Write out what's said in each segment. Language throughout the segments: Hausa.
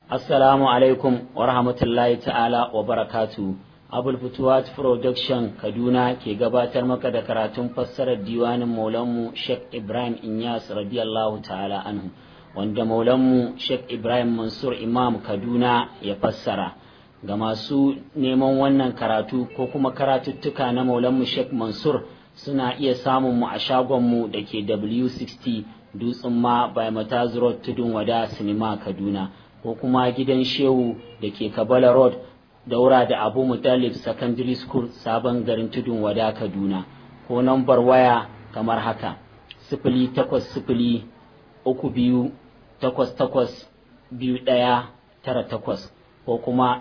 Assalamu alaikum wa rahmatullahi ta'ala wa barakatu. Abul Futuwat Production Kaduna ke gabatar maka da karatun fassarar diwanin Maulanmu Sheikh Ibrahim Inyas radiyallahu ta'ala anhu, wanda Maulanmu Sheikh Ibrahim Mansur Imam Kaduna ya fassara. Ga masu neman wannan karatu ko kuma karatuttuka na Maulanmu Sheikh Mansur suna iya samun mu a shagonmu da ke W60 Dutsen Ma by Mataz Road Tudun Wada Sinima Kaduna, ko kuma gidan Shehu da ke Kabala Road daura da Abu Muttalib Secondary School Sabon Garin Tudun Wada Kaduna, ko nambar waya kamar haka: 08032882198 ko kuma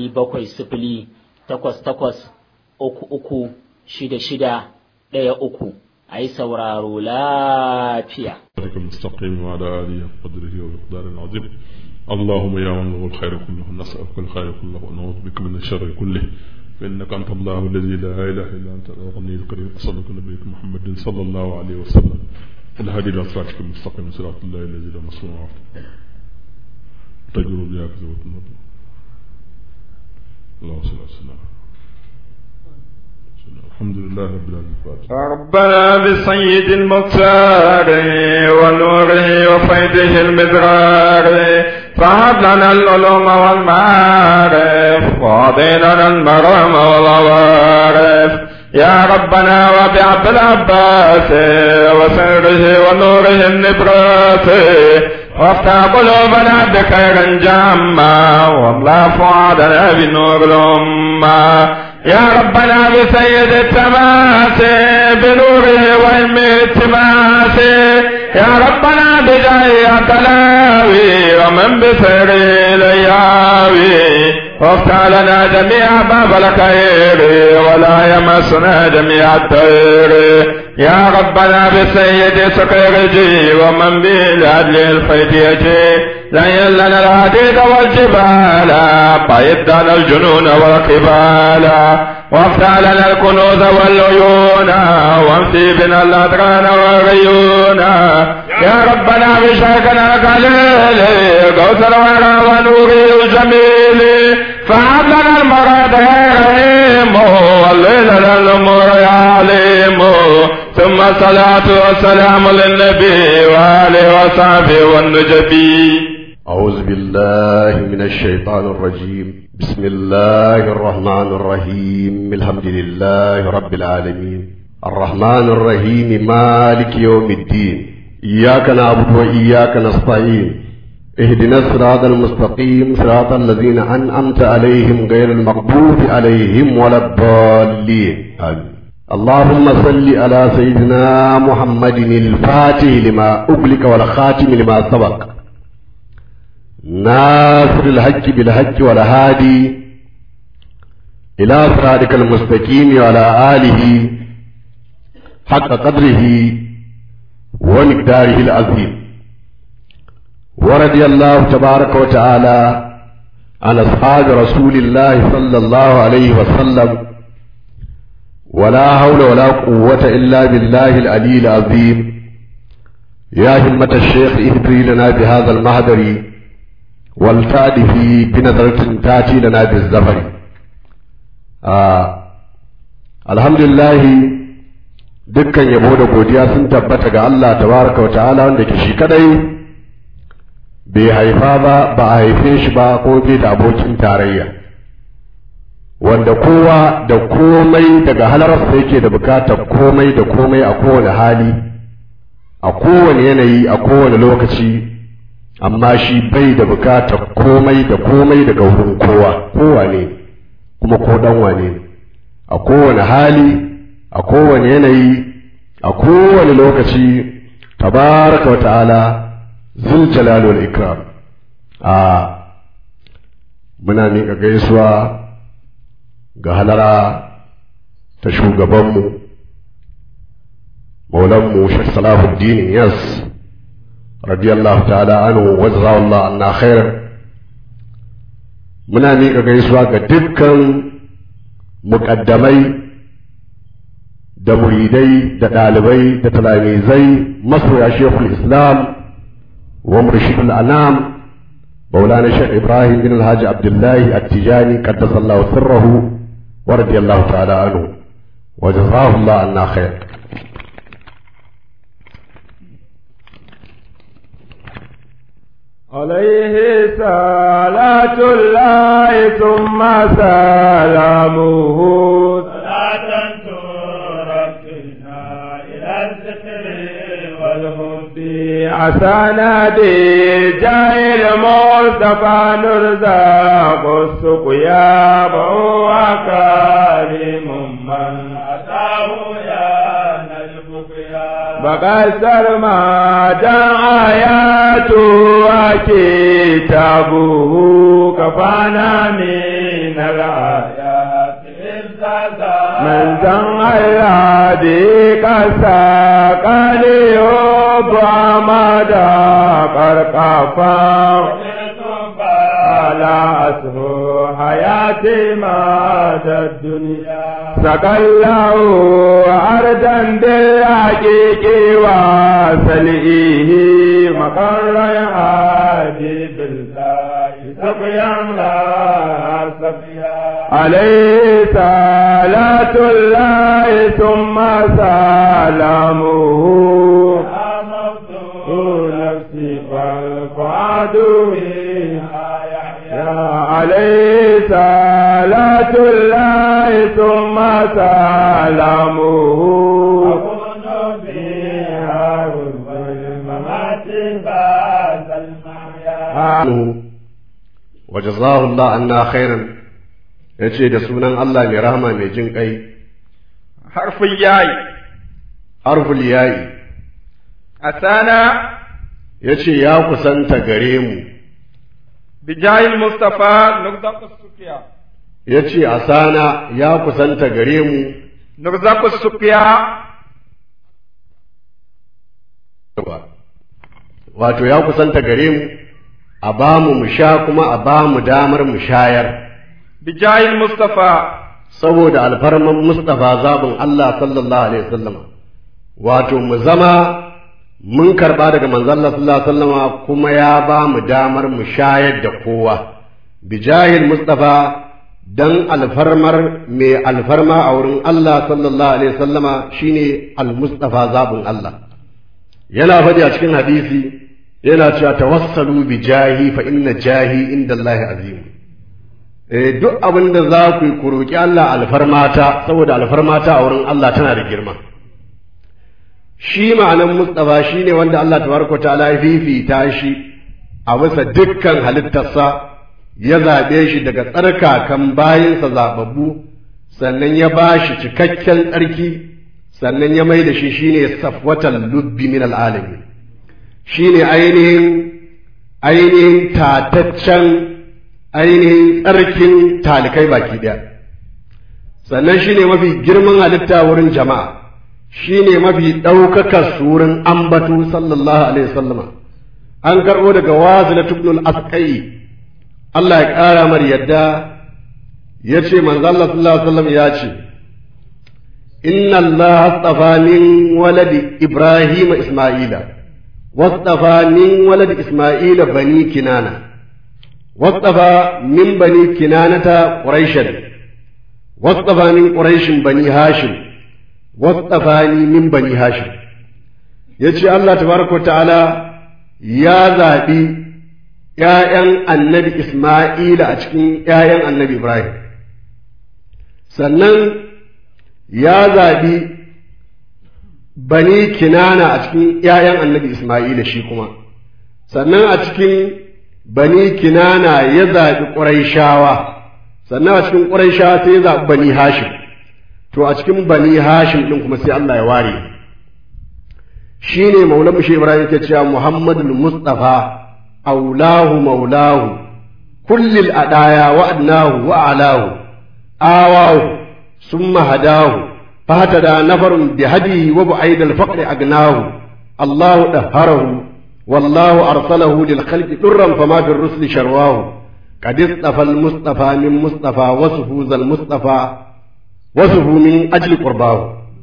07088336613. a yi sauraro lafiya. اللهم يا من له الخير كله نسألك الخير كله ونعوذ بك من الشر كله فإنك أنت الله الذي لا إله إلا أنت الغني الكريم صدق نبيك محمد صلى الله عليه وسلم الهادي إلى صراطك المستقيم صراط الله الذي لا مسموع تجر بها كذبة النبي اللهم صل وسلم. الحمد لله رب العالمين. ربنا بسيد المختار ونوره وفيده المدرار فهب لنا العلوم والمعارف وأعطينا المرام والعوارف يا ربنا وبعبد العباس وسره ونوره النبراس وافتح قلوبنا بخير جما واملا فؤادنا بنور الأمة يا ربنا بسيد التماس بنوره وهم التماس يا ربنا بجاه تلاوي ومن بسره لياوي وافتح لنا جميع باب الخير ولا يمسنا جميع الضير يا ربنا بسيد سقيرجي ومن بالعدل الفيديجي زين لنا الحديد والجبال بعيد لنا الجنون والقبال وافتح لنا الكنوز والعيون وامسي بنا الأدران والعيون يا ربنا بشيخنا الخليل غوث الورى ونوره الجميل فهب لنا المراد يا رحيم والليل للأمور يا عليم ثم الصلاة والسلام للنبي وآله وصحبه والنجبي. أعوذ بالله من الشيطان الرجيم. بسم الله الرحمن الرحيم. الحمد لله رب العالمين الرحمن الرحيم مالك يوم الدين إياك نعبد وإياك نستعين اهدنا الصراط المستقيم صراط الذين أنعمت عليهم غير المغضوب عليهم ولا الضالين آمين. اللهم صل على سيدنا محمد الفاتح لما أغلق والخاتم لما سبق ناصر الحق بالحق والهادي إلى صراطك المستقيم وعلى آله حق قدره ومقداره العظيم. ورضي الله تبارك وتعالى عن أصحاب رسول الله صلى الله عليه وسلم ولا حول ولا قوة إلا بالله العلي العظيم. يا همة الشيخ اهدري لنا بهذا المهدر والتأده بنظرة تأتي لنا بالزفر. الحمد لله dukkan yabo da godiya sun tabbata ga Allah tabaraka wa ta'ala wanda ke shi kadai bai haifa ba a haife shi ba ko bai da abokin tarayya, wanda kowa da komai daga halararsa yake da bukatar komai da komai a kowane hali a kowane yanayi a kowane lokaci, amma shi bai da bukatar komai da komai daga wurin kowa ne kuma ko dan wane ne, a kowane hali a kowane yanayi a kowane lokaci tabaraka wa ta'ala zul jalal wal ikram. Muna miƙa gaisuwa ga halara ta shugabanmu maulanmu Sheikh Salahuddin Yas radiyallahu ta'ala anhu wa jazakallahu anna khairan. Muna miƙa gaisuwa ga dukkan muƙaddamai da muridai da ɗalibai da talamizai masoya Sheikhul Islam wa murshidul anam مولانا الشيخ إبراهيم بن الحاج عبد الله التجاني قدس الله سره ورضي الله تعالى عنه وجزاه الله عنا خير. عليه صلاة الله ثم سلامه صلاة ترقينا إلى الذكر والهد عسانا جاء المصطفى نرزاق السقيا وهو كريم من أتاه يا بقى ما آياته وكتابه كفانا من الآيات من زن الهدي كساقني وبعمد قرقفا على أسه حياتي مات الدنيا سقى الله أرضا بالحقيق وسلئه مقر يعادي بالله سقيا لا سقيا عليه صلاة الله ثم سلامه يا مفتوح نفسي والفؤاد عليه صلاة الله ثم سلامه أكون بها والممات بعد المحيا وجزاه الله عنا خيرا. yace da sunan Allah mai rahama mai jin kai. Harful yayi asana yace ya kusanta gare mu bijahil mustafa nugdaqus sukiya yace asana ya kusanta gare mu nugdaqus sukiya wato ya kusanta gare mu a bamu mu sha kuma a bamu damar mu shayar bijahil mustafa saboda alfarman mustafa zabin Allah sallallahu alaihi wasallam wato mu zama mun karba daga manzon Allah sallallahu alaihi wasallam kuma ya ba mu damar mu shayar da kowa bijahil mustafa dan alfarmar mai alfarma a wurin Allah sallallahu alaihi wasallama shine al-mustafa zabun Allah yana faɗi a cikin hadisi yana cewa tawassalu bijahi fa inna jahi indallahi azim. Duk abin da za ku yi ku roki Allah alfarmata saboda alfarmata a wurin Allah tana da girma. Shi ma'anan Mustafa shi ne wanda Allah tabaraka ta'ala ya fifita shi a bisa dukkan halittarsa ya zaɓe shi daga tsarkakan bayinsa zaɓaɓɓu sannan ya ba shi cikakken tsarki sannan ya mai da shi shi ne safwatan lubbi min al'alami shi ne ainihin tataccen ainihin tsarkin talikai baki ɗaya sannan shi ne mafi girman halitta wurin jama'a shi ne mafi ɗaukakar surin ambatu sallallahu alaihi wasallama an karɓo daga wazila tubnul asqai Allah ya ƙara mar yadda ya ce manzo Allah sallallahu alaihi wasallam ya ce inna Allah astafa min waladi Ibrahim Isma'ila wastafa min waladi Isma'ila bani Kinana wastafa min bani Kinanata Quraishan wastafa min Quraishin bani Hashim wasafani min bani hashim yace Allah tabaraka ta'ala ya zabi ƴaƴan annabi Isma'ila a cikin ƴaƴan annabi Ibrahim sannan ya zabi bani Kinana a cikin ƴaƴan annabi Isma'ila shi kuma sannan a cikin bani Kinana ya zabi Quraishawa sannan a cikin Quraishawa sai ya zabi bani Hashim to a cikin bani hashim din kuma sai Allah ya ware shine maulan mu shi Ibrahim yake cewa Muhammadul Mustafa aulahu maulahu kullil adaya wa adnahu wa alahu awahu summa hadahu fahatada nafarun bihadihi wa bu'aidal faqri agnahu Allahu dahharahu wallahu arsalahu lil khalqi durran fama fir rusli sharwahu qad istafa al mustafa min mustafa wasfu zal mustafa وصفه من أجل قرباه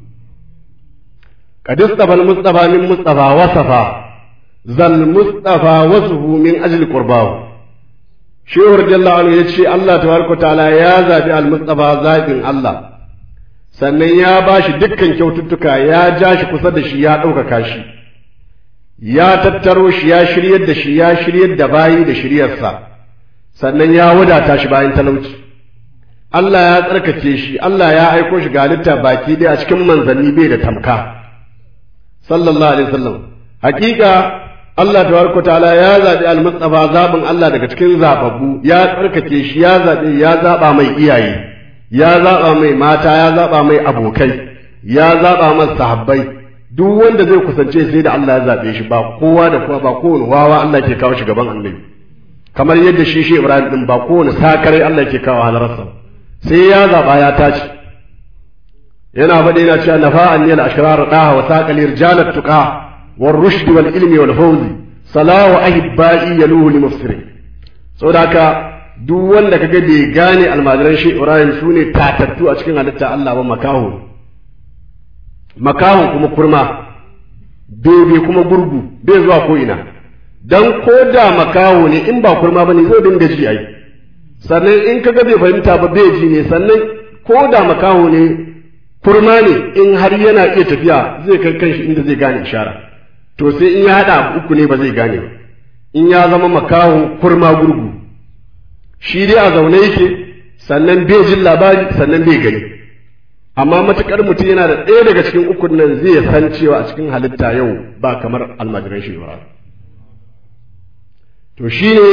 قد اصطفى المصطفى من مصطفى وصفا ذا المصطفى وصفه من أجل قرباه shehu radiyallahu anhu ya ce Allah tabaraka ta'ala ya zabi al-mustafa zabin Allah sannan ya bashi dukkan kyaututtuka ya ja shi kusa da shi ya ɗaukaka shi ya tattaro shi ya shiryar da shi ya shiryar da bayi da shiryarsa sannan ya wadata shi bayan talauci Allah ya tsarkake shi Allah ya aiko shi ga halitta baki ɗaya a cikin manzanni bai da tamka sallallahu alaihi wasallam hakika Allah tabaraka ta'ala ya zabi al-mustafa zabin Allah daga cikin zababbu ya tsarkake shi ya zabe ya zaba mai iyaye ya zaba mai mata ya zaba mai abokai ya zaba masa sahabbai duk wanda zai kusance sai da Allah ya zabe shi ba kowa da kowa ba kowane wawa Allah ke kawo shi gaban annabi kamar yadda shi Ibrahim din ba kowane sakare Allah ke kawo halarsa sai ya zaba ya tace yana faɗi yana cewa nafa'an yal ashrar daha wa saqali rijalat tuqa war rushd wal ilmi wal fawz salahu ahibbai yaluhu li mufsiri saboda haka duk wanda kaga bai gane almajiran shi Ibrahim sune tatattu a cikin halitta Allah ba makaho kuma kurma bebe kuma gurgu bai zuwa ko ina dan ko da makaho ne in ba kurma bane zai dinga ji ai sannan in kaga bai fahimta ba bai ji ne sannan ko da makaho ne kurma ne in har yana iya tafiya zai kai kanshi inda zai gane ishara to sai in ya hada abu uku ne ba zai gane ba in ya zama makaho kurma gurgu shi dai a zaune yake sannan bai jin labari sannan bai gani amma matukar mutum yana da ɗaya daga cikin ukun nan zai san cewa a cikin halitta yau ba kamar almajiran shi ba to shi ne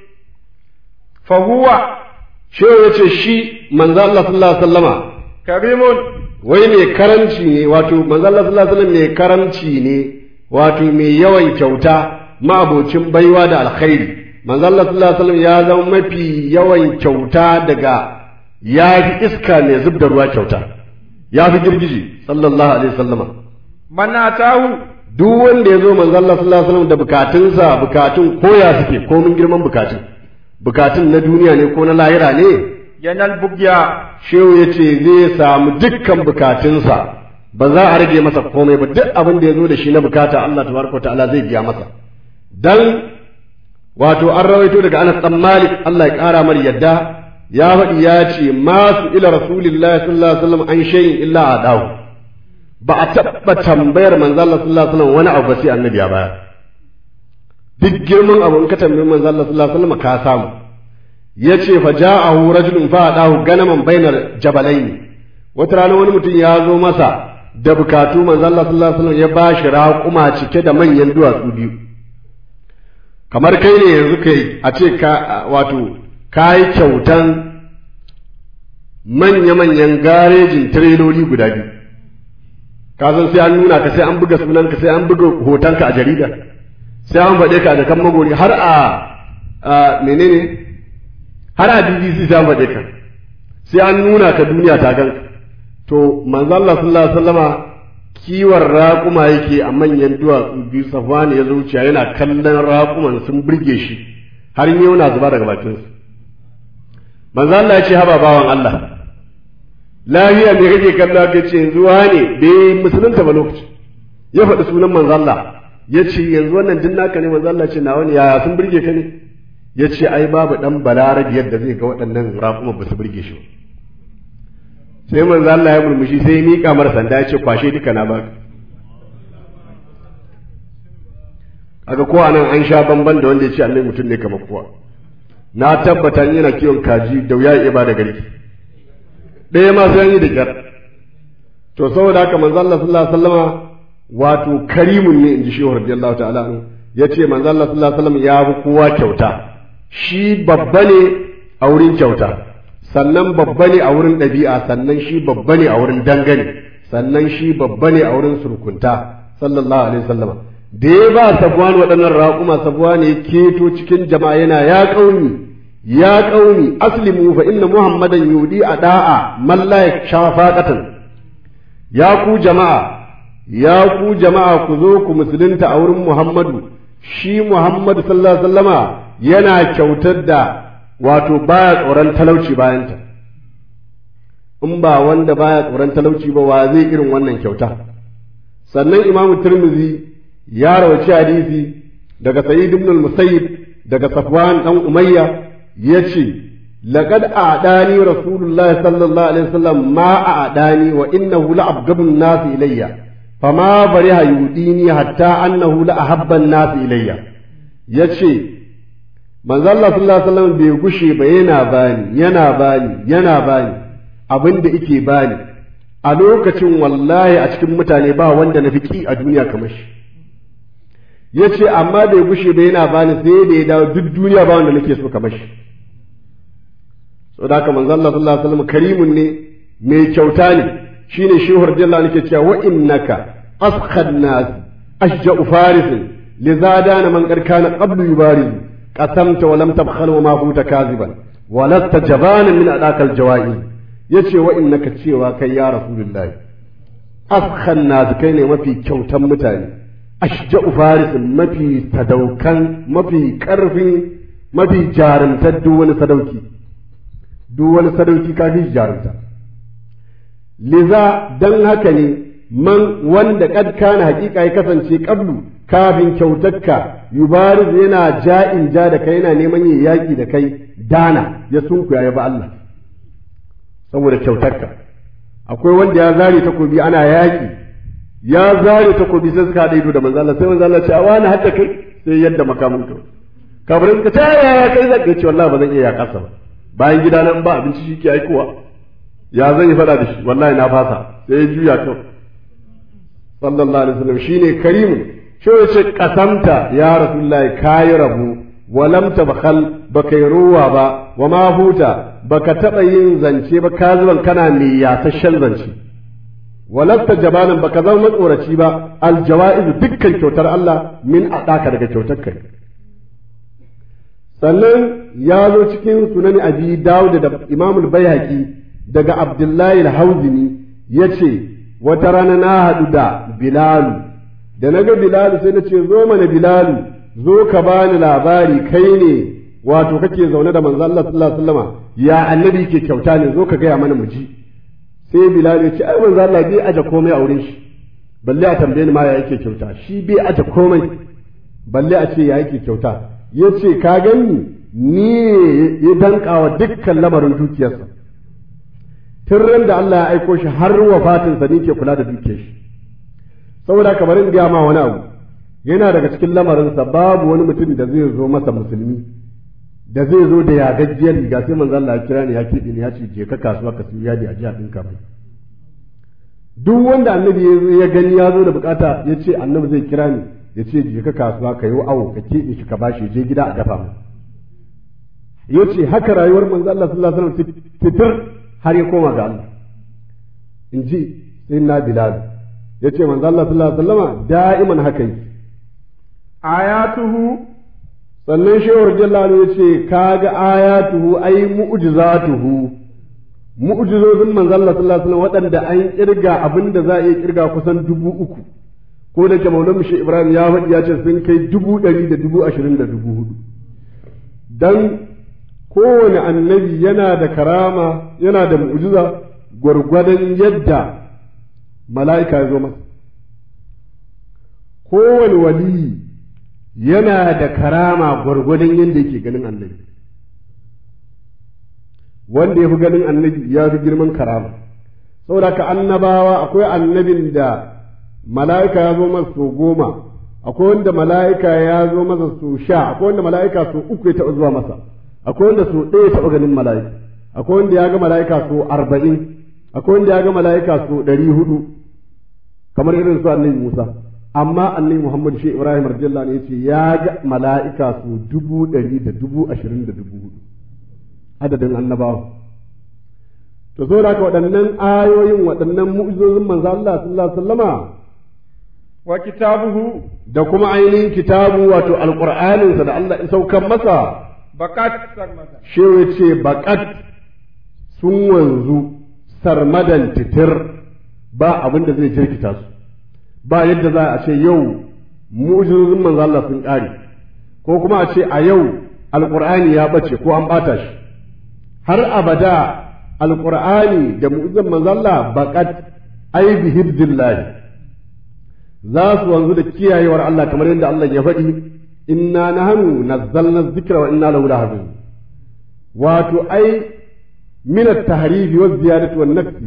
fahuwa shi ya ce shi manzo Allah sallallahu alaihi wasallama karimun wai mai karanci ne wato manzo Allah sallallahu alaihi wasallam mai karanci ne wato mai yawan kyauta ma'abocin baiwa da alkhairi manzo Allah sallallahu alaihi wasallam ya zama mafi yawan kyauta daga ya fi iska mai zub da ruwa kyauta ya fi girgiji sallallahu alaihi wasallam man atahu duk wanda ya zo manzo Allah sallallahu alaihi wasallam da bukatunsa bukatun koya suke komin girman bukatun na duniya ne ko na lahira ne yanal bugya shehu ya ce zai samu dukkan bukatunsa ba za a rage masa komai ba duk abin da ya zo da shi na bukata Allah tabaraka ta'ala zai biya masa dan wato an rawaito daga Anas dan Malik Allah ya kara mar yadda ya faɗi ya ce masu ila rasulillahi sallallahu alaihi wasallam an shay'in illa adahu ba a taɓa tambayar manzo Allah sallallahu alaihi wasallam wani abu ba sai annabi ya bayar duk girman abu in ka tambayi manzo Allah sallallahu alaihi wasallam ka samu yace fa ja'ahu rajulun fa adahu ganaman bainar jabalaini wata rana wani mutum ya zo masa da bukatu manzo Allah sallallahu alaihi wasallam ya bashi raƙuma cike da manyan duwatsu biyu kamar kai ne yanzu kai a ce ka wato kai kyautan manya-manyan garejin tireloli guda biyu ka san sai an nuna ka sai an buga sunanka sai an buga hotonka a jarida sai an faɗe ka da kan magori har a menene har a BBC sai an faɗe ka sai an nuna ka duniya ta ganka to manzo Allah sallallahu alaihi wasallama kiwon raƙuma yake a manyan duwatsu biyu safwani ya zuciya yana kallon raƙuman sun burge shi har yau na zuba daga bakin su manzo Allah ya ce haba bawan Allah lafiya me kake kallo ka ce yanzu wane bai musulunta ba lokaci ya faɗi sunan manzo Allah ya ce yanzu wannan din naka ne manzo Allah ce nawa ne yaya sun burge ka ne ya ce ai babu dan balarabi yadda zai ga waɗannan raƙuman ba su burge shi sai manzo Allah ya murmushi sai ya miƙa mara sanda ya ce kwashe duka na ba kaga ko anan an sha bamban da wanda ya ce Allah mutum ne kamar kowa na tabbata yana kiwon kaji da wuya ya ba da garki ɗaya ma sai yi da kyar to saboda haka manzo Allah sallallahu alaihi wasallama wato karimun ne inji shehu radiyallahu ta'ala anhu yace manzo Allah sallallahu alaihi wasallam ya fi kowa kyauta shi babba ne a wurin kyauta sannan babba ne a wurin ɗabi'a sannan shi babba ne a wurin dangane sannan shi babba ne a wurin surkunta sallallahu alaihi wasallam da ya ba Safwan waɗannan raƙuma Safwan ya keto cikin jama'a yana ya qaumi aslimu fa inna muhammadan yudi ada'a man la yakshafaqatan ya ku jama'a ku zo ku musulunta a wurin Muhammadu shi Muhammadu sallallahu alaihi wasallama yana kyautar da wato baya tsoron talauci bayanta in ba wanda baya tsoron talauci ba wa zai irin wannan kyauta sannan Imam Tirmidhi ya rawaci hadisi daga Sa'id ibn al-Musayyib daga Safwan dan Umayya yace laqad a'dani rasulullah sallallahu alaihi wasallam ma a'dani wa innahu la'abghabun nas ilayya fama bariha yudini hatta annahu la'ahabban nas ilayya yace manzo Allah sallallahu alaihi wasallam bai gushe ba yana bani abinda yake bani a lokacin wallahi a cikin mutane ba wanda na fiki a duniya kamar shi yace amma bai gushe ba yana bani sai da ya dawo duk duniya ba wanda nake so kamar shi saboda haka manzo Allah sallallahu alaihi wasallam karimun ne mai kyauta ne shine shehu radiyallahu anhu ke cewa wa innaka askhad nas ashja'u faris lizadana man qad kana qablu yubariz qasamta wa lam tabkhal wa ma kunta kaziban wa lasta jabanan min adakal jawaiz yace wa innaka cewa kai ya rasulullahi askhad nas kai ne mafi kyautan mutane ashja'u faris mafi sadaukan mafi karfin mafi jarumtar duk wani sadauki kafi jarumta liza dan haka ne man wanda kad kana hakika ya kasance qablu kafin kyautarka yubariz yana ja'in ja da kai yana neman yin yaki da kai dana ya sunkuya ya ba Allah saboda kyautarka akwai wanda ya zare takobi ana yaki ya zare takobi sai suka haɗa ido da manzo Allah sai manzo Allah ya ce wani hadda kai sai yadda makamin ka kabarin ka ta yaya kai zaka ce wallahi ba zan iya yakasa ba bayan gida nan ba abinci shi ke aikowa ya zan yi fada da shi wallahi na fasa sai ya juya kan sallallahu alaihi wasallam shine karimu shi ya ce kasamta ya rasulullahi kayi rabu walam tabkhal baka yi ruwa ba wa ma huta baka taba yin zance ba ka zuban kana mai yasashen zance walasta jabanan baka zama matsoraci ba aljawaiz dukkan kyautar Allah min adaka daga kyautar kai sannan ya zo cikin sunan abi dawud da imam al-baihaqi daga abdullahi al-hauzini yace wata rana na hadu da bilalu da naga bilalu sai nace zo mana bilalu zo ka bani labari kai ne wato kake zaune da manzo Allah sallallahu alaihi wasallama ya annabi ke kyauta ne zo ka gaya mana mu ji sai bilalu ya ce ai manzo Allah bai aje komai a wurin shi balle a tambaye ni ma ya yake kyauta shi bai aje komai balle a ce ya yake kyauta yace ka ganni ni ya danka wa dukkan lamarin dukiyarsa tun ran da Allah ya aiko shi har wafatinsa ni ke kula da dukiyar shi saboda kamar in gaya ma wani abu yana daga cikin lamarinsa babu wani mutum da zai zo masa musulmi da zai zo da yagajjiyar riga sai manzo Allah ya kira ni ya kiɗi ni ya ce je ka kasuwa ka siyo yadi a jiya ɗinka mai duk wanda annabi ya gani ya zo da bukata ya ce annabi zai kira ni ya ce je ka kasuwa ka yi awo ka keɓe shi ka bashi je gida a dafa mai ya ce haka rayuwar manzo Allah sallallahu alaihi wasallam titir har ya koma ga Allah in ji sayyidina Bilal ya ce manzo Allah sallallahu alaihi wasallam da'iman haka yi ayatuhu sannan shewar jallalo ya ce kaga ayatuhu ai mu'jizatuhu mu'jizozin manzo Allah sallallahu alaihi wasallam waɗanda an kirga abinda za a iya kirga kusan 3,000 ko da ke Maulana Mushi Ibrahim ya faɗi ya ce sun kai 100,000 dan kowane annabi yana da karama yana da mu'jiza gwargwadon yadda mala'ika ya zo masa kowane wali yana da karama gwargwadon yadda yake ganin annabi wanda ya fi ganin annabi ya fi girman karama saboda ka annabawa akwai annabin da mala'ika ya zo masa sau 10 akwai wanda mala'ika ya zo masa sau 10 akwai wanda mala'ika sau 3 ya taɓa zuwa masa akwai wanda sau 1 ya taɓa ganin mala'ika akwai wanda ya ga mala'ika sau 40 akwai wanda ya ga mala'ika sau 400 kamar irin su annabi Musa amma annabi Muhammad shi Ibrahim radiyallahu anhu yace ya ga mala'ika su 100,000 adadin annabawa to so da waɗannan ayoyin waɗannan mu'jizozin manzo Allah sallallahu alaihi wasallama wa kitabuhu da kuma ainihin kitabu wato alqur'anin sa da Allah ya saukar masa bakat sarmada shi yace bakat sun wanzu sarmadan titir ba abin da zai jirkita su ba yadda za a ce yau mu'jizozin manzo Allah sun ƙare ko kuma a ce a yau alqur'ani ya bace ko an bata shi har abada alqur'ani da mu'jizan manzo Allah baqat ay bi hibdillah za su wanzu da kiyayewar Allah kamar yadda Allah ya faɗi inna nahnu nazzalna dhikra wa inna lahu lahafizun wato ai min at-tahrifi wa ziyadati wan nafsi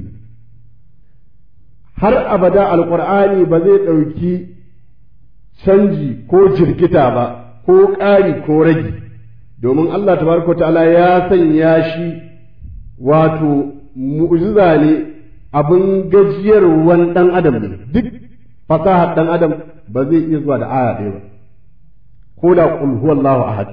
har abada alqur'ani ba zai ɗauki canji ko jirkita ba ko ƙari ko ragi domin Allah tabaraka ta'ala ya sanya shi wato mu'jiza ne abin gajiyarwan ɗan adam ne duk fasahar ɗan adam ba zai iya zuwa da aya ɗaya ba ko da qul huwallahu ahad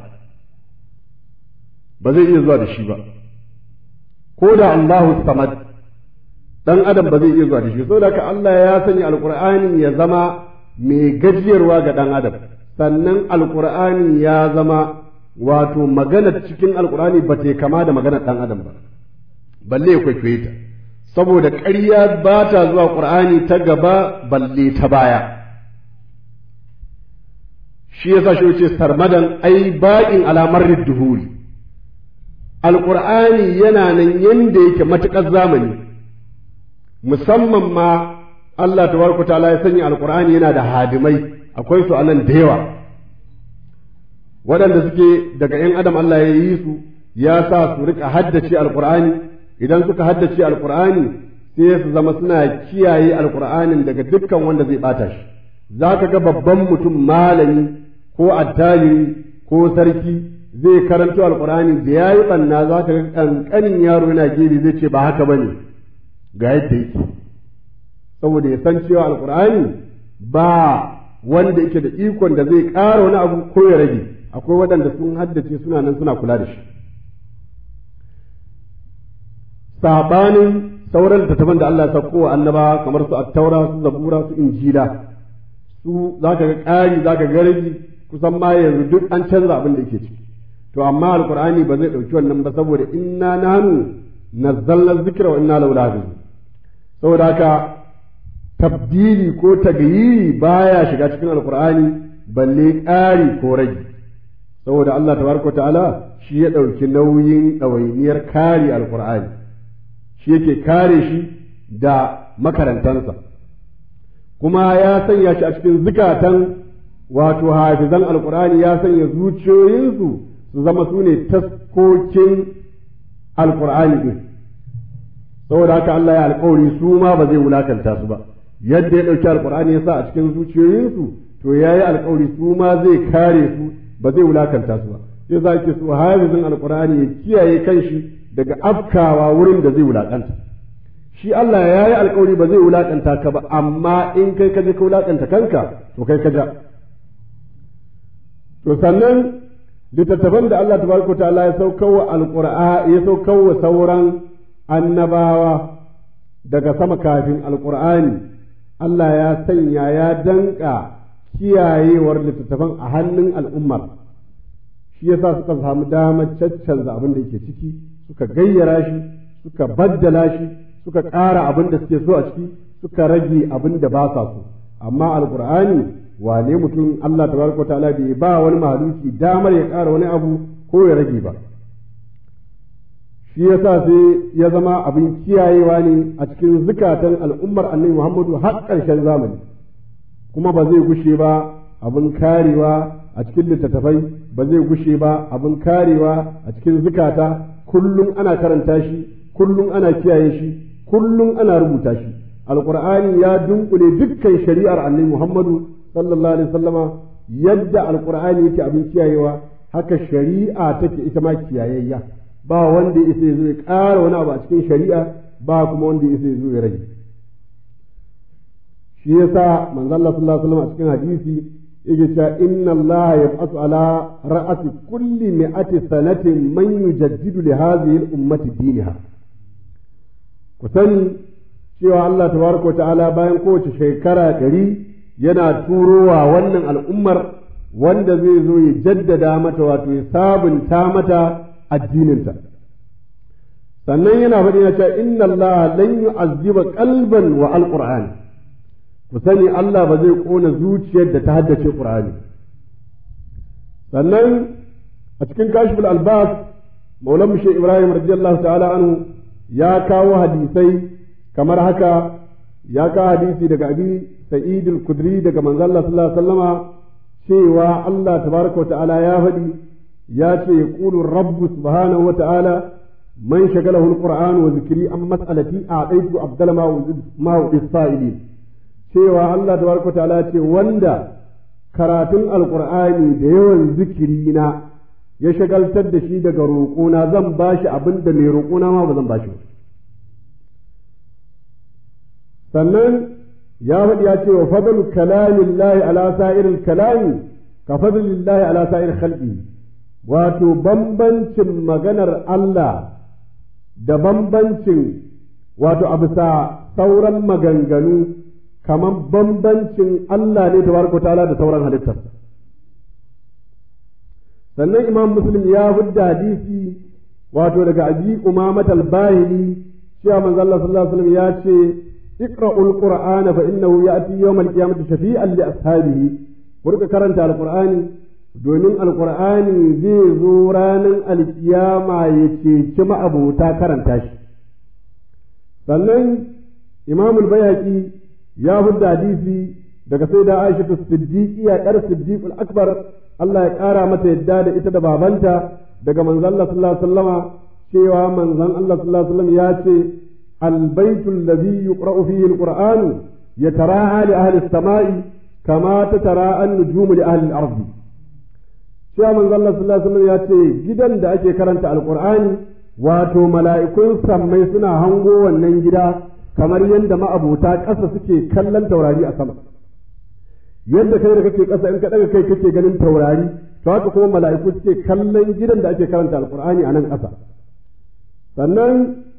ba zai iya zuwa da shi ba ko da Allahu samad ɗan adam ba zai iya zuwa da shi saboda haka Allah ya sanya alqur'ani ya zama mai gajiyarwa ga ɗan adam sannan alqur'ani ya zama wato magana cikin alqur'ani ba ta kama da maganar ɗan adam ba balle ya kwaikwaye ta saboda ƙarya ba ta zuwa ƙur'ani ta gaba balle ta baya shi yasa shi wuce sarmadan ai ba'in alamar duhuri alƙur'ani yana nan yanda yake matuƙar zamani musamman ma Allah tabaraka ta'ala ya sanya alƙur'ani yana da hadimai akwai su anan da yawa waɗanda suke daga 'yan adam Allah ya yi su ya sa su rika haddace alƙur'ani idan suka haddace alkur'ani sai su zama suna kiyaye alkur'anin daga dukkan wanda zai bata shi za ka ga babban mutum malami ko attajiri ko sarki zai karanto alkur'ani da ya yi ɓanna za ka ga ƙanƙanin yaro yana gini zai ce ba haka ba ne ga yadda yake saboda ya san cewa alkur'ani ba wanda yake da ikon da zai ƙara wani abu ko ya rage akwai waɗanda sun haddace suna nan suna kula da shi sabanin sauran littattafan da Allah ya sauko wa annabawa kamar su attaura su zabura su injila su zaka ga ƙari zaka ga rage kusan ma yanzu duk an canza abin da yake ciki to amma alqur'ani ba zai dauki wannan ba saboda inna nahnu nazzalna dhikra wa inna lahu lahafizun saboda haka tabdili ko tagayiri baya shiga cikin alqur'ani balle ƙari ko rage saboda Allah tabaraka ta'ala shi ya dauki nauyin ɗawainiyar kare alqur'ani shi yake kare shi da makarantansa kuma ya sanya shi a cikin zukatan wato hafizan alkur'ani ya sanya zuciyoyinsu su zama su ne taskokin alkur'ani din saboda haka Allah ya alƙawari su ma ba zai wulakanta su ba yadda ya ɗauki alkur'ani ya sa a cikin zuciyoyinsu to ya yi alƙawari su ma zai kare su ba zai wulakanta su ba sai za ki so hafizin alkur'ani ya kiyaye kanshi daga afkawa wurin da zai wulakanta shi Allah ya yi alkawari ba zai wulakanta ka ba amma in kai ka je ka wulakanta kanka to kai ka ja to sannan littattafan da Allah tabaraka ta'ala ya saukawa alqur'ani ya saukawa sauran annabawa daga sama kafin alqur'ani Allah ya sanya ya danka kiyayewar littattafan a hannun al'ummar shi yasa suka samu damar caccanza abin da yake ciki suka gayyara shi suka baddala shi suka ƙara abin da suke so a ciki suka rage abin da ba sa so amma alqur'ani wane mutum Allah tabaraka ta'ala bai ba wani mahaluki damar ya ƙara wani abu ko ya rage ba shi yasa sai ya zama abin kiyayewa ne a cikin zukatan al'ummar annabi Muhammadu har ƙarshen zamani kuma ba zai gushe ba abin karewa a cikin littattafai ba zai gushe ba abin karewa a cikin zukata kullum ana karanta shi kullum ana kiyaye shi kullum ana rubuta shi alqur'ani ya dunkule dukkan shari'ar annabi Muhammadu sallallahu alaihi wasallama yadda alqur'ani yake abin kiyayewa haka shari'a take ita ma kiyayayya ba wanda isa ya zo ya ƙara wani abu a cikin shari'a ba kuma wanda isa ya zo ya rage shi yasa manzo Allah sallallahu alaihi wasallam a cikin hadisi yake cewa inna Allah yab'athu ala ra'ati kulli mi'ati sanatin man yujaddidu li hadhihi al-ummati dinaha ku sani cewa Allah tabaraka wa ta'ala bayan kowace shekara 100 yana turowa wannan al'ummar wanda zai zo ya jaddada mata wato ya sabunta mata addininta sannan yana faɗi na cewa inna Allah lan yu'azziba qalban wa al-Qur'an ku sani Allah ba zai kona zuciyar da ta haddace Qur'ani sannan a cikin kashiful albas maulan mushe Ibrahim radiyallahu ta'ala anhu ya kawo hadisai kamar haka ya kawo hadisi daga abi sa'id al-kudri daga manzo Allah sallallahu alaihi wasallama cewa Allah tabaraka wa ta'ala ya faɗi ya ce yaqulu rabbu subhanahu wa ta'ala man shagalahu alquran wa zikri an mas'alati a'taitu afdal ma usaili cewa Allah tabaraka ta'ala ce wanda karatun alqur'ani da yawan zikiri na ya shagaltar da shi daga roƙona zan bashi abin da mai roƙona ma ba zan bashi ba sannan ya faɗi ya ce wa fadlu kalamillahi ala sa'iril kalami ka fadlillahi ala sa'ir khalqi wato bambancin maganar Allah da bambancin wato a bisa sauran maganganu kamar bambancin Allah ne tabaraka ta'ala da sauran halittar sannan imam muslim ya fidda hadisi wato daga abi umamat al-bahili cewa manzo Allah sallallahu alaihi wasallam ya ce iqra'ul qur'ana fa innahu ya'ti yawm al-qiyamati shafi'an li ashabihi kurka karanta al-qur'ani domin al-qur'ani zai zo ranar al-qiyama ya ceci ma'abota karanta shi sannan imam al-bayhaqi ya fidda hadisi daga sayyida Aisha as-Siddiqiyya yar Siddiq al-Akbar Allah ya ƙara mata yadda da ita da babanta daga manzon Allah sallallahu alaihi wasallama cewa manzon Allah sallallahu alaihi wasallam ya ce البيت الذي يقرأ فيه القرآن يتراءى لأهل السماء كما تتراءى النجوم لأهل الأرض شاء من الله صلى الله عليه وسلم يأتي جدا دا أكي كرنت القرآن واتو ملائكون سمي سنا هنغو وننجدا كما يند ما أبو تاج أسا سكي كلن توراري أسما yadda kai da kake ƙasa in ka daga kai kake ganin taurari to haka kuma mala'iku suke kallon gidan da ake karanta alqur'ani a nan ƙasa sannan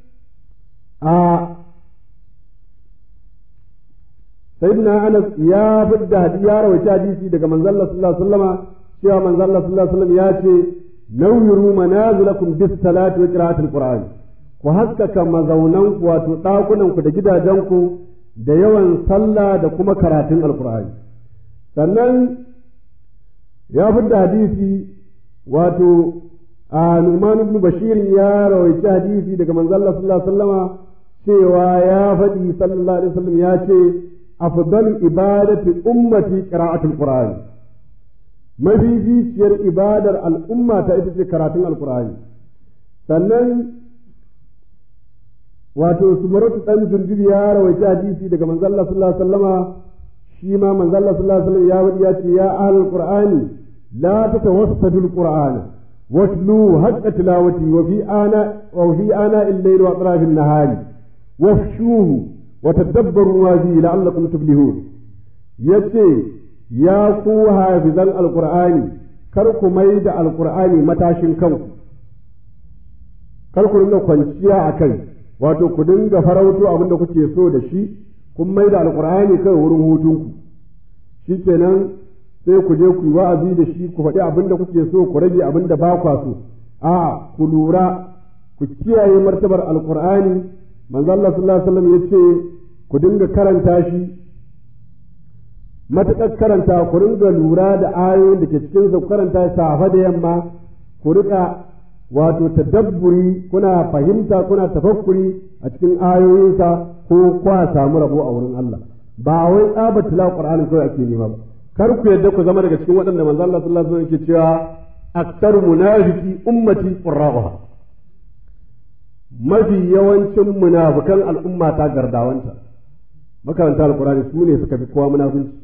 sayyidina Anas ya fidda ya rawaita hadisi daga manzon Allah sallallahu alaihi wasallama cewa manzon Allah sallallahu alaihi wasallam ya ce nawwiru manazilakum bis salati wa qira'atil qur'an ku haskaka mazaunan ku wato dakunan ku da gidajen ku da yawan sallah da kuma karatun alqur'ani sannan ya fidda hadisi wato Nu'man ibn Bashir ya rawaita hadisi daga manzon Allah sallallahu alaihi wasallama cewa ya faɗi sallallahu alaihi wasallam ya ce afdal ibadati ummati qira'atul qur'an mafificiyar ibadar al'umma ta ita ce karatun alqur'ani sannan wato sumaratu dan junjub ya rawaita hadisi daga manzon Allah sallallahu alaihi wasallama shi ma manzon Allah sallallahu alaihi wasallam ya faɗi ya ce ya ahlul qur'ani la tatawassadul qur'ana واتلوه حق تلاوته وفي آناء الليل وأطراف النهار وافشوه وتدبروا ما فيه لعلكم تفلحون yace ya ku hafizan alqur'ani kar ku mai da alqur'ani matashin kanku kar ku dinga kwanciya a kai wato ku dinga farauto abin da kuke so da shi kun mai da alqur'ani kai wurin hutunku shikenan sai ku je ku yi wa'azi da shi ku faɗi abin da kuke so ku rage abin da ba kwa so a ku lura ku kiyaye martabar alqur'ani manzo Allah sallallahu alaihi wasallam yace ku dinga karanta shi matakan karanta ku dinga lura da ayoyin da ke cikin sa ku karanta safa da yamma ku rika wato tadabburi kuna fahimta kuna tafakkuri a cikin ayoyinsa ko kwa samu rabo a wurin Allah ba wai tsaba tilawa qur'ani kawai ake nema ba kar ku yadda ku zama daga cikin waɗanda manzo Allah sallallahu alaihi wasallam yake cewa aktaru munafiki ummati qurra'uha mafi yawancin munafikan al'umma ta gardawanta makaranta alqur'ani su ne suka fi kowa munafinci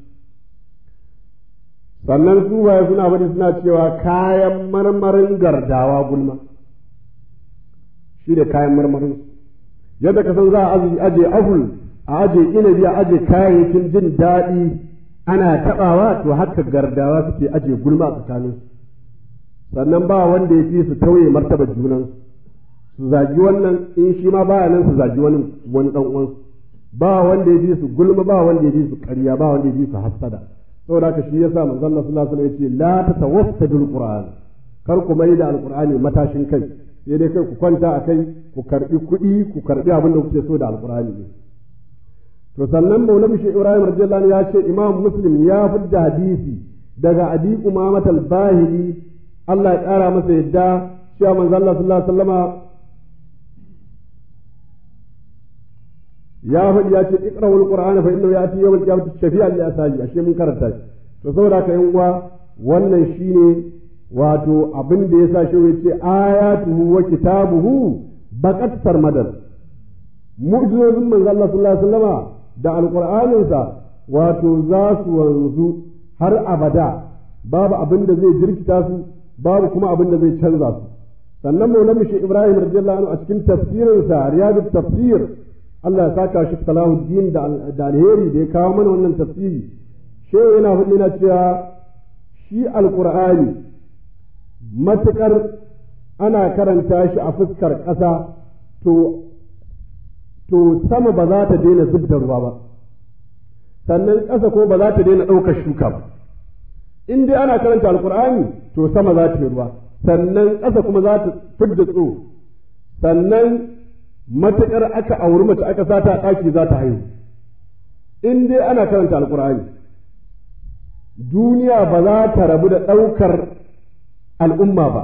sannan su baya suna bari suna cewa kayan marmarin gardawa gulma shi da kayan marmarin yadda ka san za a aje apple a aje inabi a aje kayayyakin jin daɗi ana taɓawa to haka gardawa suke aje gulma a tsakanin sannan ba wanda ya fi su tauye martaba junan su zagi wannan in shi ma baya nan su zagi wani dan uwan ba wanda ya fi su gulma ba wanda ya fi su ƙarya ba wanda ya fi su hassada saboda haka shi yasa manzo Allah sallallahu alaihi wasallam yace la tatawassadul qur'an kar ku mai da alqur'ani matashin kai sai dai kai ku kwanta a kai ku karbi kuɗi ku karbi abin da kuke so da alqur'ani ne to sannan maulana shi Ibrahim radiyallahu anhu ya ce Imam Muslim ya fidda hadisi daga Abi Umamat al-Bahili Allah ya kara masa yadda cewa manzo Allah sallallahu alaihi wasallama ya faɗi ya ce iqra'ul qur'ana fa innahu ya'ti yawm al-qiyamati shafi'an li ashabi ashe mun karanta shi to saboda haka yan uwa wannan shine wato abin da yasa shi yace ayatuhu wa kitabuhu baqat sarmadan mu'jizozin manzo Allah sallallahu alaihi wasallama da alqur'aninsa wato za su wanzu har abada babu abin da zai jirkita su babu kuma abin da zai canza su sannan maulana shi Ibrahim radiyallahu anhu a cikin tafsirinsa riyadut tafsir Allah ya saka shi Salahuddin da alheri da ya kawo mana wannan tafsiri shehu yana hudu na cewa shi alqur'ani matukar ana karanta shi a fuskar ƙasa to sama ba za ta daina zub da ruwa ba sannan ƙasa ko ba za ta daina ɗaukar shuka ba in dai ana karanta alqur'ani to sama za ta yi ruwa sannan ƙasa kuma za ta fidda tsiro sannan matuƙar aka auri mace aka sata a ɗaki za ta haihu in dai ana karanta alƙur'ani duniya ba za ta rabu da ɗaukar al'umma ba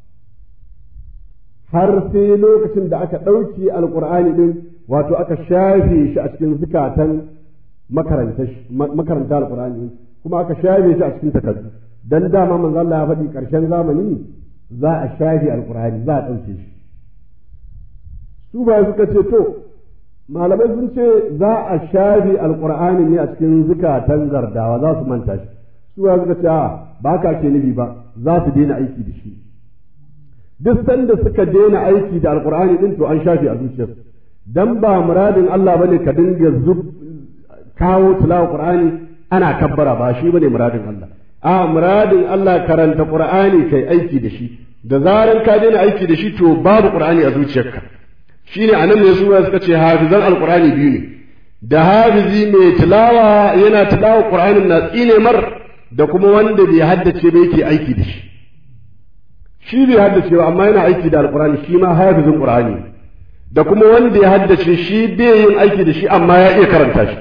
har sai lokacin da aka ɗauki alƙur'ani ɗin wato aka shafe shi a cikin zukatan makaranta alƙur'ani kuma aka shafe shi a cikin takardu dan dama manzo Allah ya faɗi ƙarshen zamani za a shafe alƙur'ani za a ɗauke shi su ba suka ce to malamai sun ce za a shafe alƙur'ani ne a cikin zukatan gardawa za su manta shi su ba suka ce ba ka ke nufi ba za su daina aiki da shi duk sanda suka daina aiki da alƙur'ani din to an shafe a zuciyarsu dan ba muradin Allah bane ka dinga kawo tilawa qur'ani ana kabbara ba shi bane muradin Allah muradin Allah karanta qur'ani kai aiki da shi da zaran ka daina aiki da shi to babu qur'ani a zuciyarka shine anan ne su suka ce hafizan alqur'ani biyu ne da hafizi mai tilawa yana tilawa qur'anin na tsine mar da kuma wanda bai haddace ba yake aiki da shi bai haddace ba amma yana aiki da alqur'ani shi ma hafizin qur'ani da kuma wanda ya haddace shi bai yin aiki da shi amma ya iya karanta shi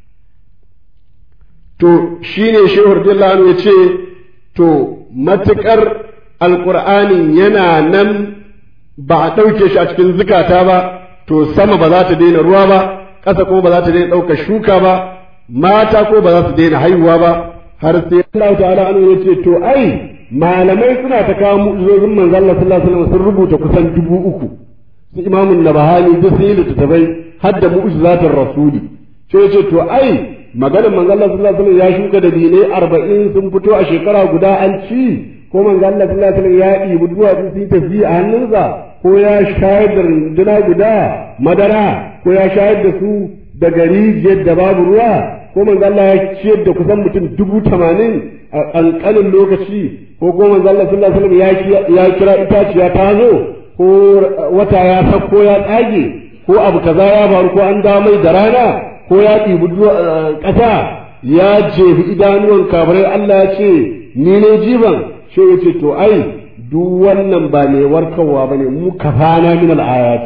to shine shehu radiyallahu anhu yace to matukar alqur'anin yana nan ba a ɗauke shi a cikin zukata ba to sama ba za ta daina ruwa ba ƙasa kuma ba za ta daina ɗaukar shuka ba mata ko ba za su daina haihuwa ba har sai Allah ta'ala anhu yace to ai malamai suna ta kawo mu'jizozin manzo Allah sallallahu alaihi wasallam sun rubuta kusan 3000 su Imam Nabahani duk sun yi littattafai har da mu'jizatul rasuli sai yace to ai maganar manzo Allah sallallahu alaihi wasallam ya shuka da dinai 40 sun fito a shekara guda an ci ko manzo Allah sallallahu alaihi wasallam ya ɗibi duwatsu sun tafi a hannunsa ko ya shayar da runduna guda madara ko ya shayar da su daga rijiyar da babu ruwa ko manzo Allah ya ciyar da kusan mutum 80,000 a ƙanƙanin lokaci ko manzo Allah sallallahu alaihi wasallam ya kira itaciya ta zo ko wata ya sako ya tsage ko abu kaza ya faru ko an dawo mai da rana ko ya ɗibi ƙasa ya jefi idanuwan kafirai Allah ya ce ni ne jiban shi ya ce to ai duk wannan ba mai warkarwa ba ne mu kafana min al'ayat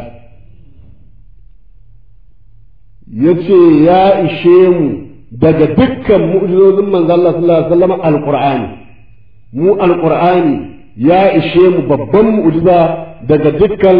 ya ce ya ishe mu daga dukkan mu'jizozin manzo Allah sallallahu alaihi wasallam alqur'ani mu alqur'ani ya ishe mu babban mu'jiza daga dukkan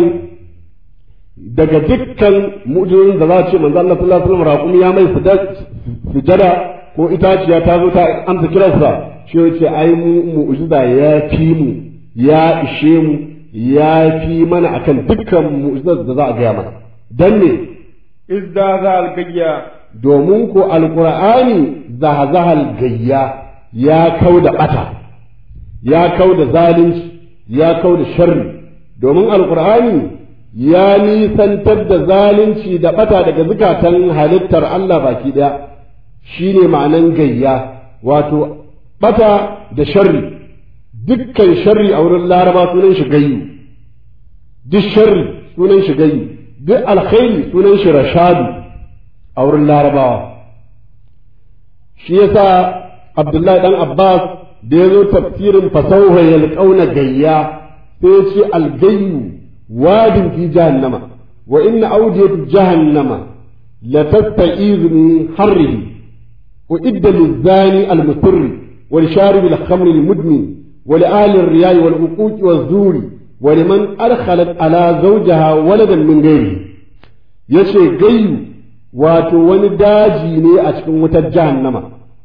mu'jizozin da za a ce manzo Allah sallallahu alaihi wasallam raƙumi ya mai sujada ko itaciya ta zo ta amsa kiransa shi ya ce ai mu mu'jiza ya fi mu ya ishe mu ya fi mana akan dukkan mu'jizar da za a gaya mana dan ne izdaza al-gayya domin ko alqur'ani zahazahal gayya ya kauda bata ya kauda zalunci ya kauda sharri domin alqur'ani ya nisantar da zalunci da bata daga zukatan halittar Allah baki daya shine ma'anan gayya wato bata da sharri dukkan sharri a wurin laraba sunan shi gayyu duk sharri sunan shi gayyu duk alkhairi sunan shi rashadu a wurin larabawa shi yasa abdullahi dan abbas da ya zo tafsirin fasauha yalqauna gayya sai ya ce algayyu wadin fi jahannama wa inna awdiyat jahannama la tasta'izu min harrihi wa idda lizani almusirri wal sharib al-khamr al-mudmin ولآل الرياء والعقوق والزور ولمن أدخلت على زوجها ولدا من غيره yace gayyu wato wani daji ne a cikin wutar jahannama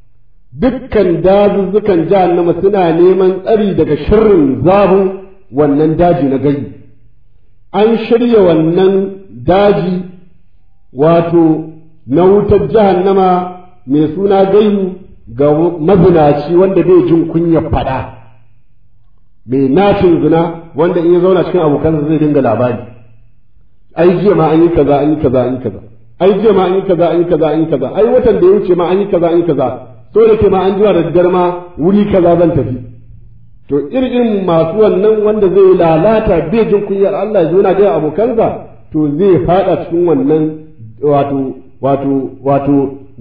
dukkan dazuzzukan jahannama suna neman tsari daga sharrin zafin wannan daji na gayu an shirya wannan daji wato na wutar jahannama mai suna gayu ga mazinaci wanda bai jin kunyar fada mai nacin zina wanda in ya zauna cikin abokansa zai dinga labari ai jiya ma an yi kaza an yi kaza an yi kaza ai jiya ma an yi kaza an yi kaza an yi kaza ai watan da ya wuce ma an yi kaza an yi kaza so da ke ma an jira da daddare ma wuri kaza zan tafi to irin masu wannan wanda zai lalata bai jin kunyar Allah ya zo na ga abokansa to zai fada cikin wannan wato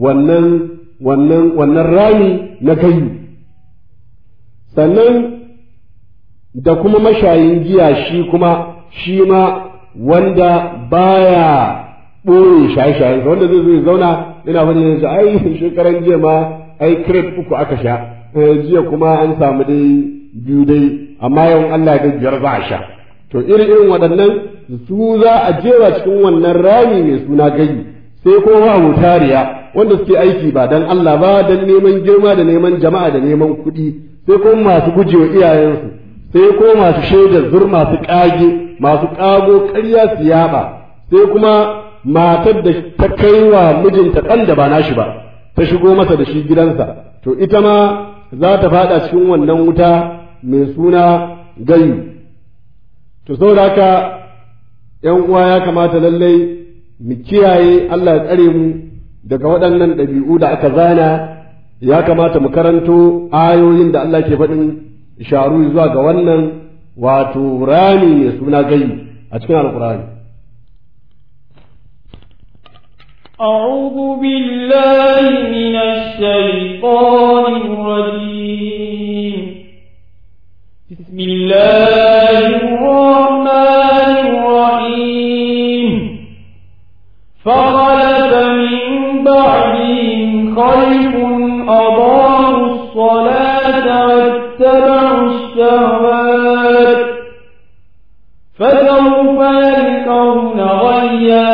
wannan rami na kai sannan da kuma mashayin giya shi ma wanda baya ɓoye shaye-shayensa wanda zai zo ya zauna ina wani yanzu ai shekaran jiya ma ai crate 3 aka sha jiya kuma an samu dai 2 dai amma yawan Allah ya biyar za a sha to irin waɗannan su za a jewa cikin wannan rami mai suna gayi sai ko wa mutariya wanda suke aiki ba dan Allah ba dan neman girma da neman jama'a da neman kuɗi sai ko masu gujewa iyayensu sai ko masu shaidar zur masu ƙage masu ƙago ƙarya su yaɓa sai kuma matar da ta kai wa mijinta ɗan da ba nashi ba ta shigo masa da shi gidansa to ita ma za ta faɗa cikin wannan wuta mai suna gayu to saboda haka ‘yan uwa ya kamata lallai mu kiyaye Allah ya tsare mu daga waɗannan ɗabi'u da aka zana ya kamata mu karanto ayoyin da Allah ke faɗin isharu zuwa ga wannan wato rami mai suna gayu a cikin alkurani أعوذ بالله من الشيطان الرجيم بسم الله الرحمن الرحيم فخلف من بعدهم خلف أضاعوا الصلاة واتبعوا الشهوات فسوف يلقون غيا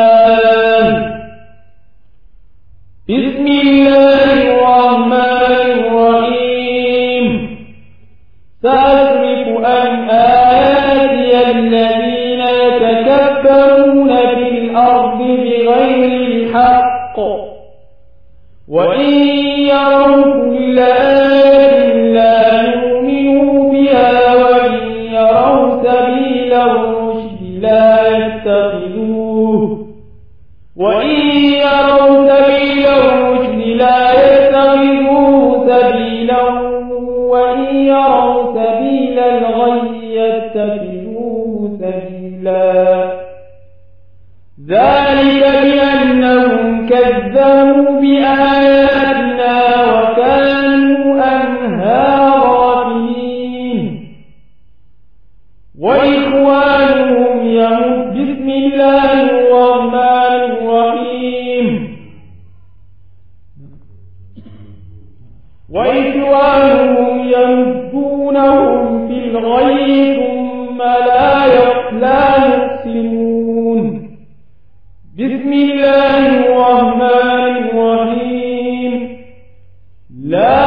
بسم الله الرحمن الرحيم سأصرف عن آياتي الذين يتكبرون في الأرض بغير الحق وإن يروا كل آية لا يؤمنوا بها وإن يروا سبيل الرشد لا يتخذوه وإن يروا سبيل الرشد لا يتخذوه سبيلا وإن يروا سبيل الغي يتخذوه سبيلا ذلك بأنهم كذبوا بآياتنا وكانوا عنها غافلين وإخوانهم بسم الله الرحمن الرحيم وإخوانهم يمدونهم في الغي ثم لا يقسمون بسم الله الرحمن الرحيم لا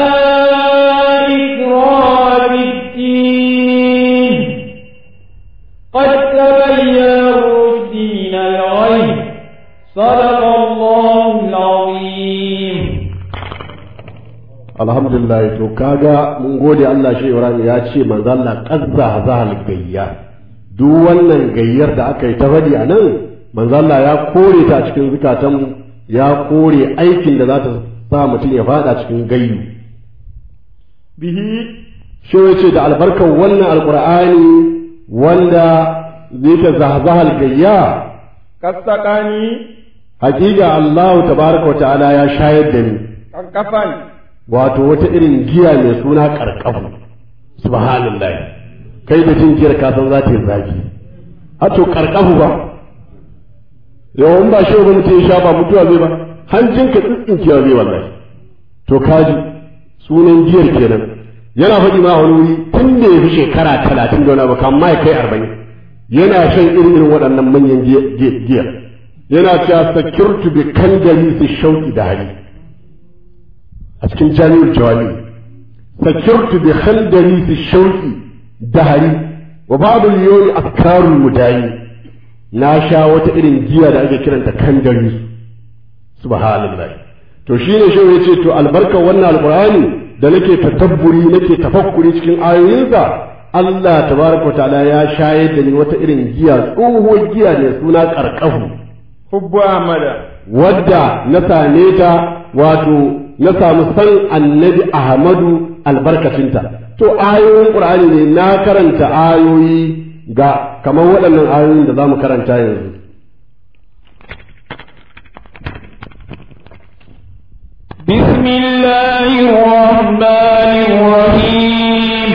إكراه في الدين قد تبين الرشد من الغي صدق الله العظيم alhamdulillah to kaga mun gode Allah shi Ibrahim ya ce manzo Allah qazza zahal gayya duk wannan gayyar da aka yi ta fadi a nan manzo Allah ya kore ta cikin zukatan ya kore aikin da za ta sa mutum ya fada cikin gayyu bihi shi yace da albarkar wannan alqur'ani wanda zai ta zahzahal gayya kasakani hakika Allah tabaraka wa ta'ala ya shayar da ni kafan wato wata irin giya mai suna karkafu subhanallah kai da jin giyar ka san za ta yi zafi a to karkafu ba yawan ba shi ba mutum ya sha ba mutuwa zai ba hanjin ka tsintsinkiya zai wallahi to kaji sunan giyar kenan yana faɗi ma wani wuri tun da ya fi shekara 30 da wani abu kan ma ya kai 40 yana shan irin waɗannan manyan giyar yana cewa sakirtu bi kandali su shauki da hali a cikin jami'ul jawami sakirtu bi khandari fi shauqi dahari wa ba'd al-yawmi afkarul mudayi na sha wata irin giya da ake kiranta kandari subhanallah to shine shi yace to albarkar wannan alqur'ani da nake tadabburi nake tafakkuri cikin ayoyinsa Allah tabaraka ta'ala ya shayar da ni wata irin giya tsohuwar giya ne suna karkahu hubbu amada wadda na same ta wato na samu san annabi Ahmadu albarkacinta to ayoyin qur'ani ne na karanta ayoyi ga kamar waɗannan ayoyin da zamu karanta yanzu بسم الله الرحمن الرحيم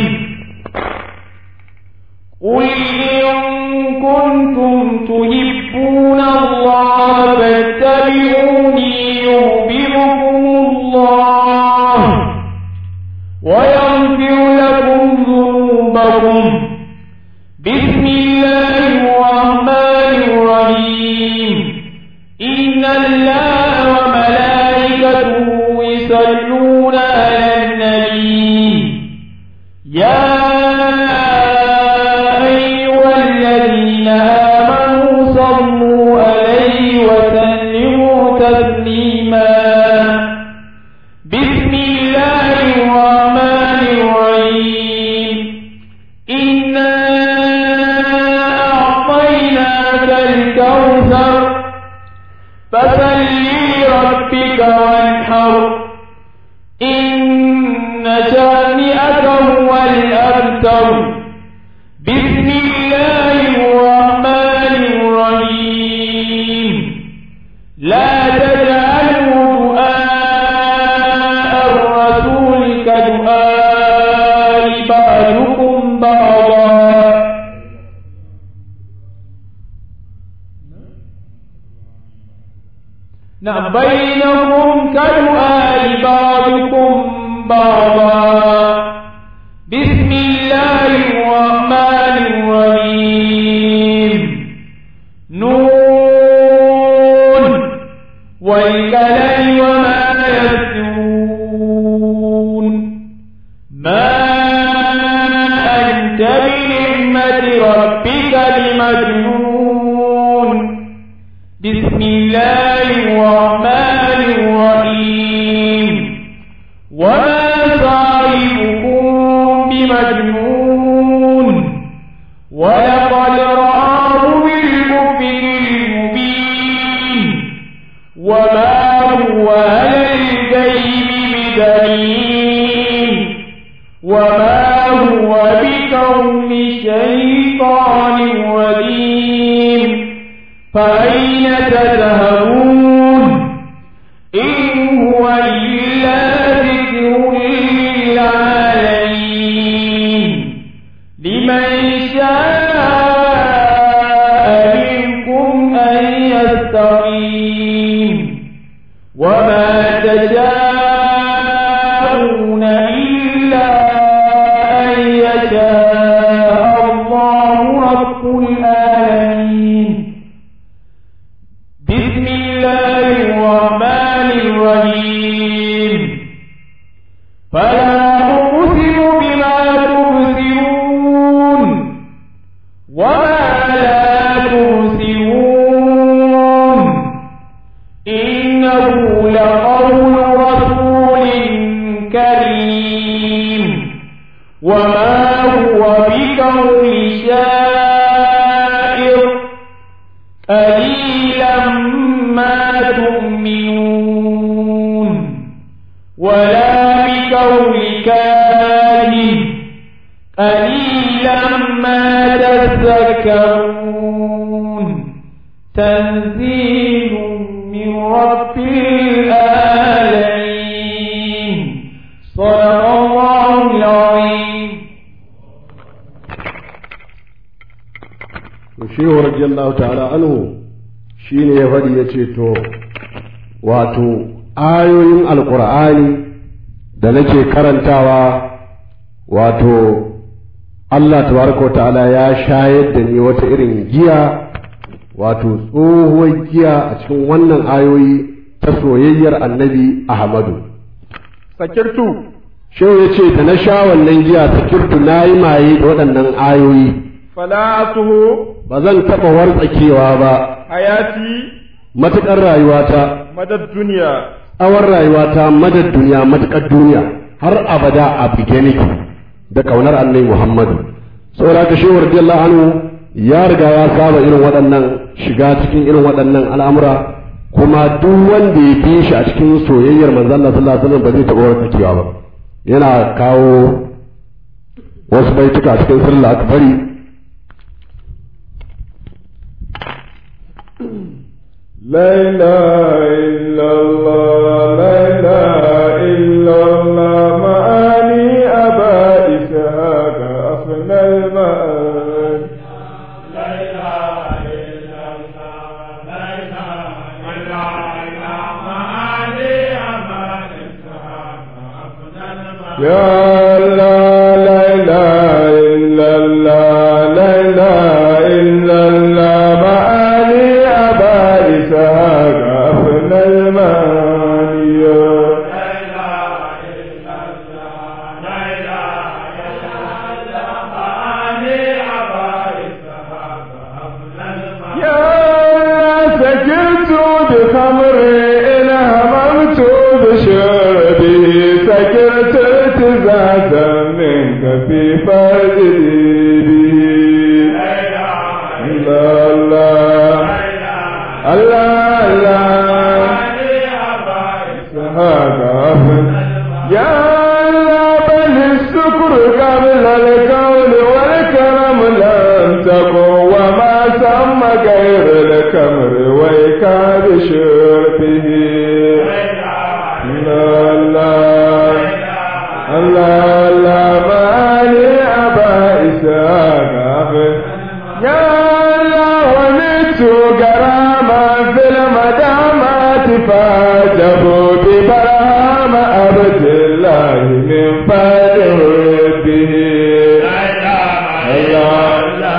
قل إن كنتم تحبون الله فاتبعوني يحببكم الله ويغفر لكم ذنوبكم بسم الله الرحمن الرحيم إن الله وملائكته يصلون على النبي يا أيها الذين آمنوا صلوا عليه وسلموا تسليما بسم الله الرحمن الرحيم إنا أعطيناك الكوثر فصل لربك وانحر إن شانئك هو الأبتر بسم الله الرحمن الرحيم لا تجعلوا دعاء الرسول كدعاء بعضكم بعضا نعم بينكم كدعاء بعضكم بعضا بسم الله الرحمن الرحيم نون والقلم وما يسطرون ما أنت بنعمة ربك بمجنون بسم الله الرحمن الرحيم وما صاحبكم بمجنون ولقد رآه بالأفق المبين وما هو على الغيب بدليل وما هو بقول شيطان رجيم فأين تذهبون إن هو إلا ذكر للعالمين لمن شاء منكم أن يستقيم وما تشاءون إلا أن يشاء الله رب العالمين بسم الله الرحمن الرحيم فلا أقسم بما تبصرون وما لا تبصرون إنه لقول رسول كريم وما هو بقول شاعر قليلا ما تؤمنون ولا بقول كاهن قليلا ما تذكرون تنزيل من رب العالمين صدق الله العظيم. Shehu radiyallahu ta'ala anhu shine ya faɗi ya ce to wato ayoyin alkur'ani da nake karantawa wato Allah tabaraka ta'ala ya shayar da ni wata irin giya wato tsohuwar giya a cikin wannan ayoyi ta soyayyar annabi Ahmadu sakirtu shehu ya ce da na sha wannan giya sakirtu na yi maye da waɗannan ayoyi fala atuhu ba zan taɓa wartsakewa ba hayati matuƙar rayuwata madad duniya tsawon rayuwata madad duniya matuƙar duniya har abada a beginning da ƙaunar annabi Muhammadu saboda ka shehu radiyallahu anhu ya riga ya saba irin waɗannan shiga cikin irin waɗannan al'amura kuma duk wanda ya bi shi a cikin soyayyar manzon Allah sallallahu alaihi wasallam ba zai taɓa wartsakewa ba yana kawo wasu baituka cikin sirri akbari la ilaha illallah la ilaha illallah ma'ani aba ishaka afnal ma'an la ilaha illallah la ilaha illallah ma'ani aba ishaka afnal ma'an ya Allah la ilaha illallah la ilaha illallah ma'ani aba ishaka afnal ma'an ya بخمر إن هممت بشربه سكرت ارتزازا منك في فرجي به الله الله الله يا الله بل الشكر قبل الكون والكرم لم تكن وما سمى غير الكمر ويكا بشربه الله الله الله مالي أبا إسحاق يا الله ومت غراما في المدامات فاجبوا ببرهام عبد الله من بعد ربه الله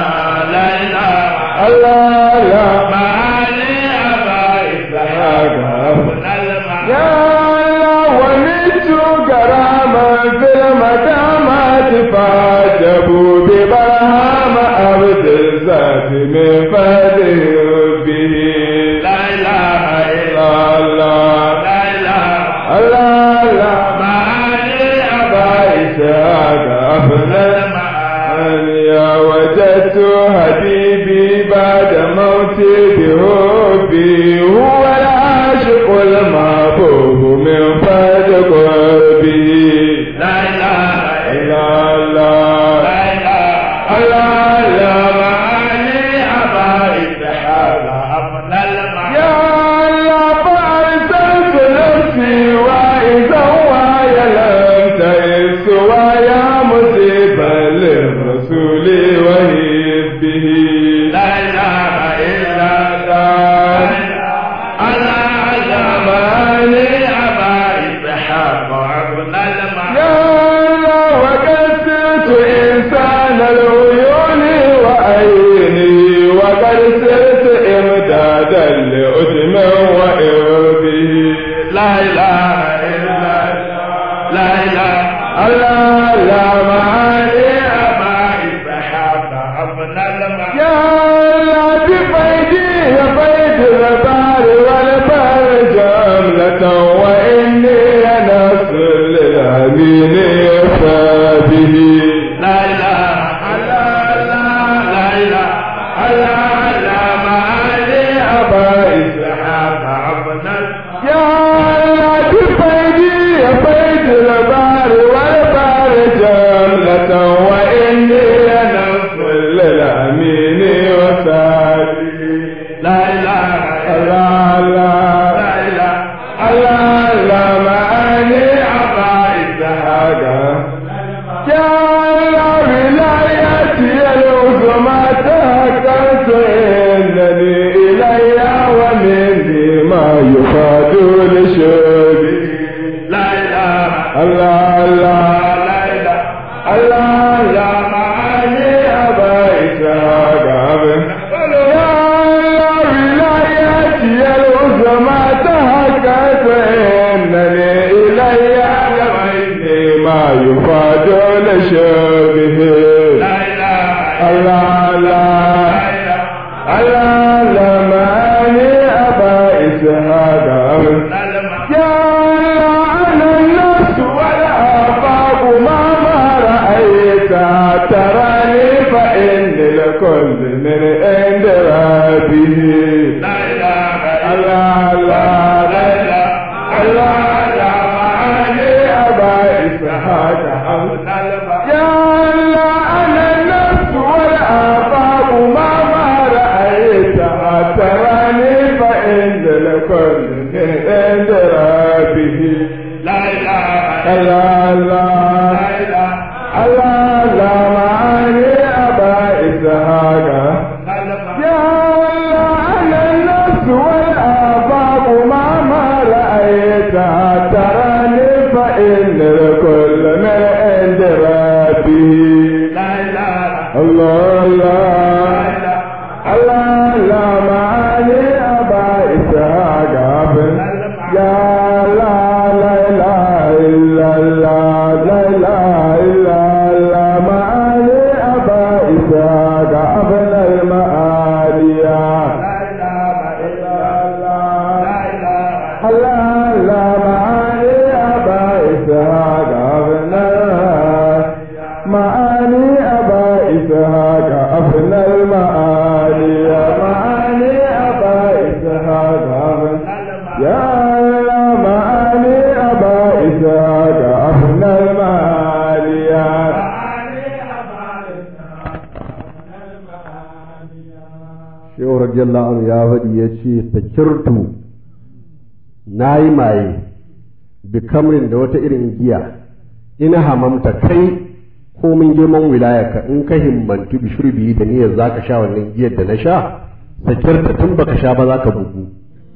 الله الله مالي أبا إسحاق يا الله ومت غراما في المدامات فاجبوا ببرهام عبد الذات من بعد ربه لا إله إلا الله لا إله الله الله مالي أبا إسحاق أفضل يا وجدت حبيبي بعد موتي بحبي هو العاشق المحبوب من بعد قربه لا إله إلا الله لا إله إلا الله معني أبا إسحاق أفضل يا الله فأرسلت نفسي وإذا ويا لم تئس ويا مصيبا للرسول وحزبه لا إله إلا الله الله معني أبا إسحاق أفضل يا الله وقد صرت إنسان العيون وعيني وقد صرت إمدادا لأتم وإربه لا إله إلا الله لا إله الله لا معني أبا إسحاق أفضل يا الله بفيدي يا فيد البار والبار جملة وإني نصر للأمين فبه لا إله إلا الله لا إله إلا الله معني أبا إسحاق أفضل يا الله بفيدي يا فيد البار والبار جملة وإني نصر للأمين وسابه لا إله إلا الله لا إله إلا الله معني أبا إسحاق يا الله ولايتي العظمى تهكرت إنني إلي ومني ما يفاد لشربي لا إله الله الله لا إله الله لا معني أبا إسحاق يا الله ولايتي العظمى به لا إله إلا الله لا إله إلا الله معاني أبا إسحاق يا الله أنا النفس والآفاق ما رأيتها تراني فإن لكل عند ربه لا إله إلا الله لا إله إلا الله معاني أبا إسحاق يا الله أنا النفس والآفاق ما رأيتها تراني فإن لكل من عند ربه لا إله الله الله لا معاني أبا إسحاق يا لا إله إلا الله لا إله إلا الله معاني أبا إسحاق ابن المعالية لا إله إلا الله لا معاني أبا إسحاق ابن معاني أبا إسحاق ابن المعالية معاني أبا إسحاق يا معاني أبا إسحاق ابن المعالية shehu radiyallahu anhu ya faɗi ya ce sakirtu na yi maye bi kamrin da wata irin giya ina hamamta kai komin girman wilayarka in ka himmantu bi shurbi da niyyar zaka sha wannan giyar da na sha sakirta tun baka sha ba zaka bugu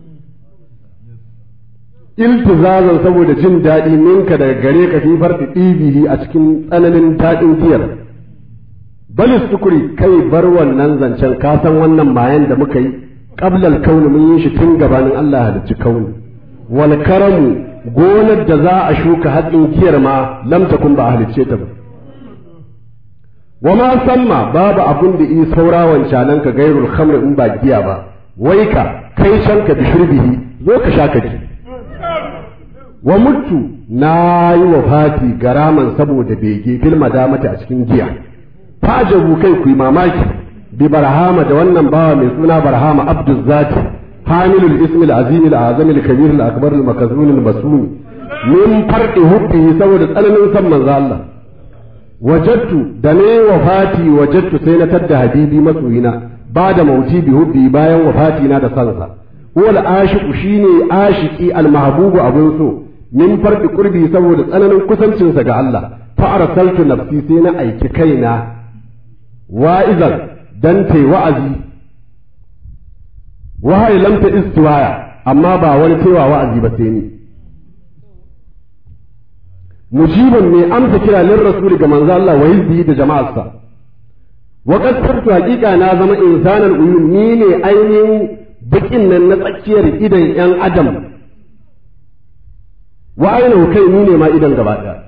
iltizazan saboda jin daɗi minka daga gare ka fi farɗi ɗibihi a cikin tsananin daɗin giyar balis tukuri kai bar wannan zancen ka san wannan mayan da muka yi qablal kauni mun yi shi tun gabanin Allah halicci kauni wal karamu gonar da za a shuka hatsin giyar ma lam takun ba halicce ta ba wa ma samma babu abun da yi saura wancanan ka gairul khamr in ba giya ba wai ka kai shan ka bishirbihi zo ka sha ka ji wa mutu na yi wafati garaman saboda bege fil madamata a cikin giya fajabu kai ku yi mamaki bi barhama da wannan bawa mai suna barhama abdul zati hamilul ismi al-azim al-azam al-kabir al-akbar al-makazun al-masum min farqi hubbi saboda tsananin san manzo Allah wajadtu da ne wafati wajadtu sai na tadda habibi masoyina ba da mauti bi hubbi bayan wafati na da sansa wal ashiqu shine ashiki al-mahbubu abun so min farqi qurbi saboda tsananin kusancinsa ga Allah fa arsaltu nafsi sai na aiki kaina wa'izan dan tai wa'azi wahayi lam ta istiwaya amma ba wani cewa wa'azi ba sai ni mujiban ne amsa kira lin rasul ga manzo Allah wa hizbi da jama'arsa wa qad kuntu haqiqa na zama insanan uyun ni ne ainihin bakin nan na tsakiyar idan yan adam wa ainihu kai ni ne ma idan gaba ɗaya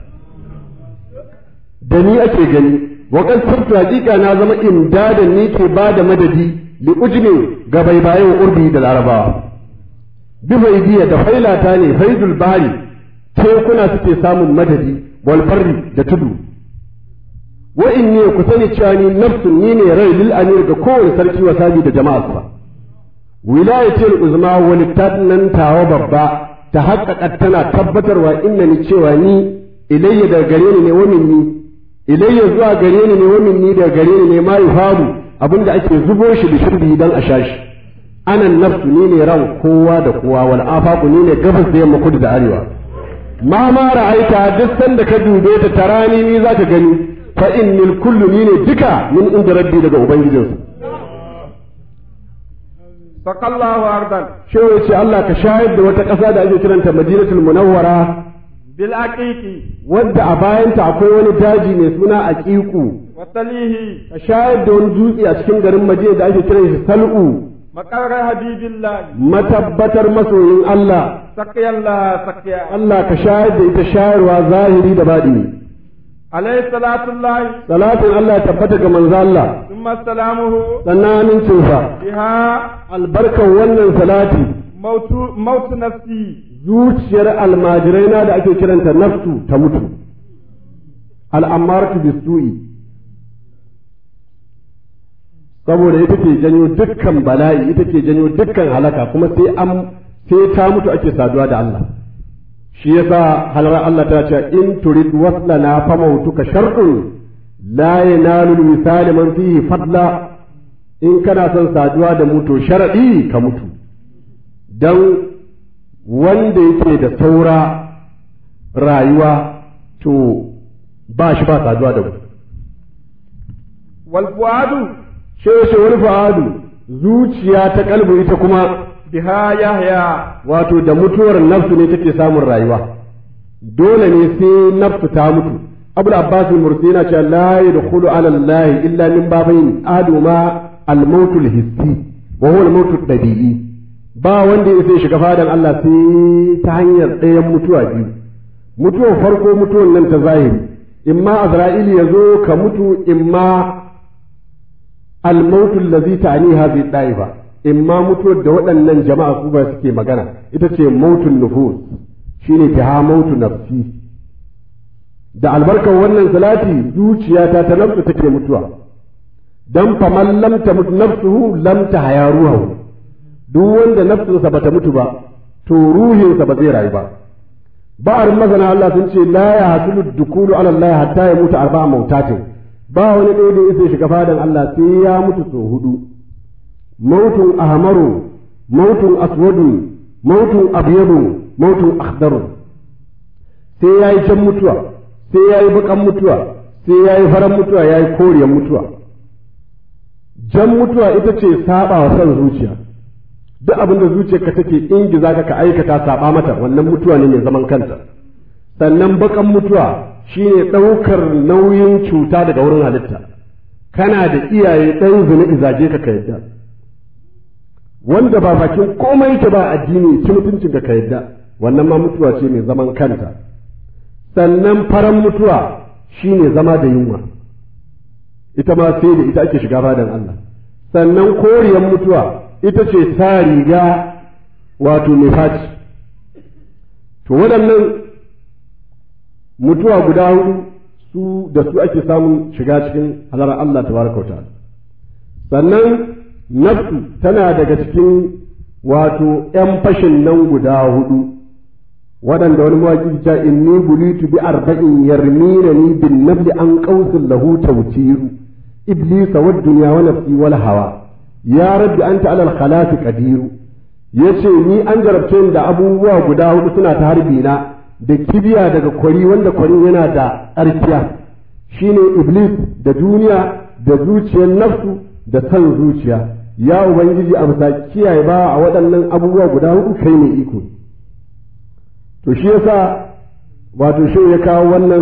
da ni ake gani wa qad kuntu haqiqa na zama imdadan ni ke bada madadi li ujmi ga baibayen urbi da larabawa bi faidiya da failata ne faidul bari tekuna suke samun madadi wal barri da tudu wa inni ku sani cewa ni nafsun ni ne rai lil amir ga kowane sarki wa sabi da jama'arsa wilayatul uzma walitat nan tawa babba ta haƙƙaƙa tana tabbatarwa innani cewa ni ilayya daga gare ni ne wa minni ilayya zuwa gare ni ne wa minni daga gare ni ne ma yuhabu abinda ake zubo shi da shirbi dan a shashi anan nafsu ni ne ran kowa da kowa wal afaqu ni ne gabas da yamma kudu da arewa ma ra'aita duk sanda ka dube ta tarani ni zaka gani fa innil kullu ni ne duka min inda rabbi daga ubangijinsu sakallahu ardan shi yace Allah ka shayar da wata ƙasa da ake kiranta Madinatul Munawwara bil aqiqi wadda a bayanta akwai wani daji mai suna aqiqu wa talihi ka shayar da wani dutse a cikin garin Madina da ake kiran shi Sal'u maqarra habibillah matabbatar masoyin Allah sakiyallah sakiya Allah ka shayar da ita shayarwa zahiri da baɗini alayhi salatullahi salatin Allah ya tabbata ga manzo Allah thumma salamuhu sannan amincin sa biha albarkan wannan salati mautu nafsi zuciyar almajirai na da ake kiranta nafsu ta mutu al'amaratu bisu'i saboda ita ke janyo dukkan bala'i ita ke janyo dukkan halaka kuma sai ta mutu ake saduwa da Allah shi yasa halar Allah ta ce in turid waslana fa mautuka shar'un la yanalu misali man fihi fadla in kana son saduwa da mutu sharadi ka mutu dan wanda yake da saura rayuwa to ba shi ba saduwa da mu wal fuadu shi wal fuadu zuciya ta kalbu ita kuma biha yahya wato da mutuwar nafsu ne take samun rayuwa dole ne sai nafsu ta mutu abul abbas al-murtina ce la yadkhulu ala allah illa min babayn aduma al-maut al-hissi wa huwa al-maut al-dabi'i ba wanda ya sai shiga fadan Allah sai ta hanyar ɗayan mutuwa biyu mutuwar farko mutuwar nan ta zahiri imma azra'ili yazo ka mutu imma al-maut allazi ta'ni hadhihi da'ifa imma mutuwar da waɗannan jama'a su ba suke magana ita ce mautun nufus shine fiha mautu nafsi da albarkar wannan salati zuciyata ta nafsu take mutuwa dan fa man lam tamut nafsuhu lam tahya ruhu duk wanda nafsunsa bata mutu ba to ruhinsa ba zai rayu ba ba'ar mazana Allah sun ce la ya hasulu dukulu ala Allah hatta ya mutu arba'a mautatin ba wani ɗaya da yake shiga fadan Allah sai ya mutu so hudu mautun ahmaru mautun aswadun mautun abyadu mautun akhdaru sai yayi jan mutuwa sai yayi bakan mutuwa sai yayi faran mutuwa yayi koriyar mutuwa jan mutuwa ita ce saba wa san zuciya duk abin da zuciyarka take ingiza ka aikata saba mata wannan mutuwa ne mai zaman kanta sannan bakan mutuwa shine ɗaukar nauyin cuta daga wurin halitta kana da iyaye ɗan zina izaje ka yadda wanda ba bakin komai yake ba addini ci mutuncin ka yadda wannan ma mutuwa ce mai zaman kanta sannan faran mutuwa shine zama da yunwa ita ma sai da ita ake shiga fadan Allah sannan koriyar mutuwa ita ce sa riga wato mai faci to waɗannan mutuwa guda hudu su da su ake samun shiga cikin halar Allah tabaraka ta'ala sannan nafsu tana daga cikin wato ‘yan fashin nan guda hudu waɗanda wani mawaƙi ta inni bulitu bi arba'in yarmina ni bin nabli an qausin lahu tawtiru iblisa wad dunya wa nafsi wal hawa ya rabbi anta alal khalasi qadiru yace ni an jarabce ni da abubuwa guda hudu suna ta harbi na da kibiya daga kwari wanda kwari yana da ƙarfiya shine iblis da duniya da zuciyar nafsu da san zuciya ya ubangiji a bisa kiyaye ba a waɗannan abubuwa guda hudu kai ne iko to shi yasa wato shi ya kawo wannan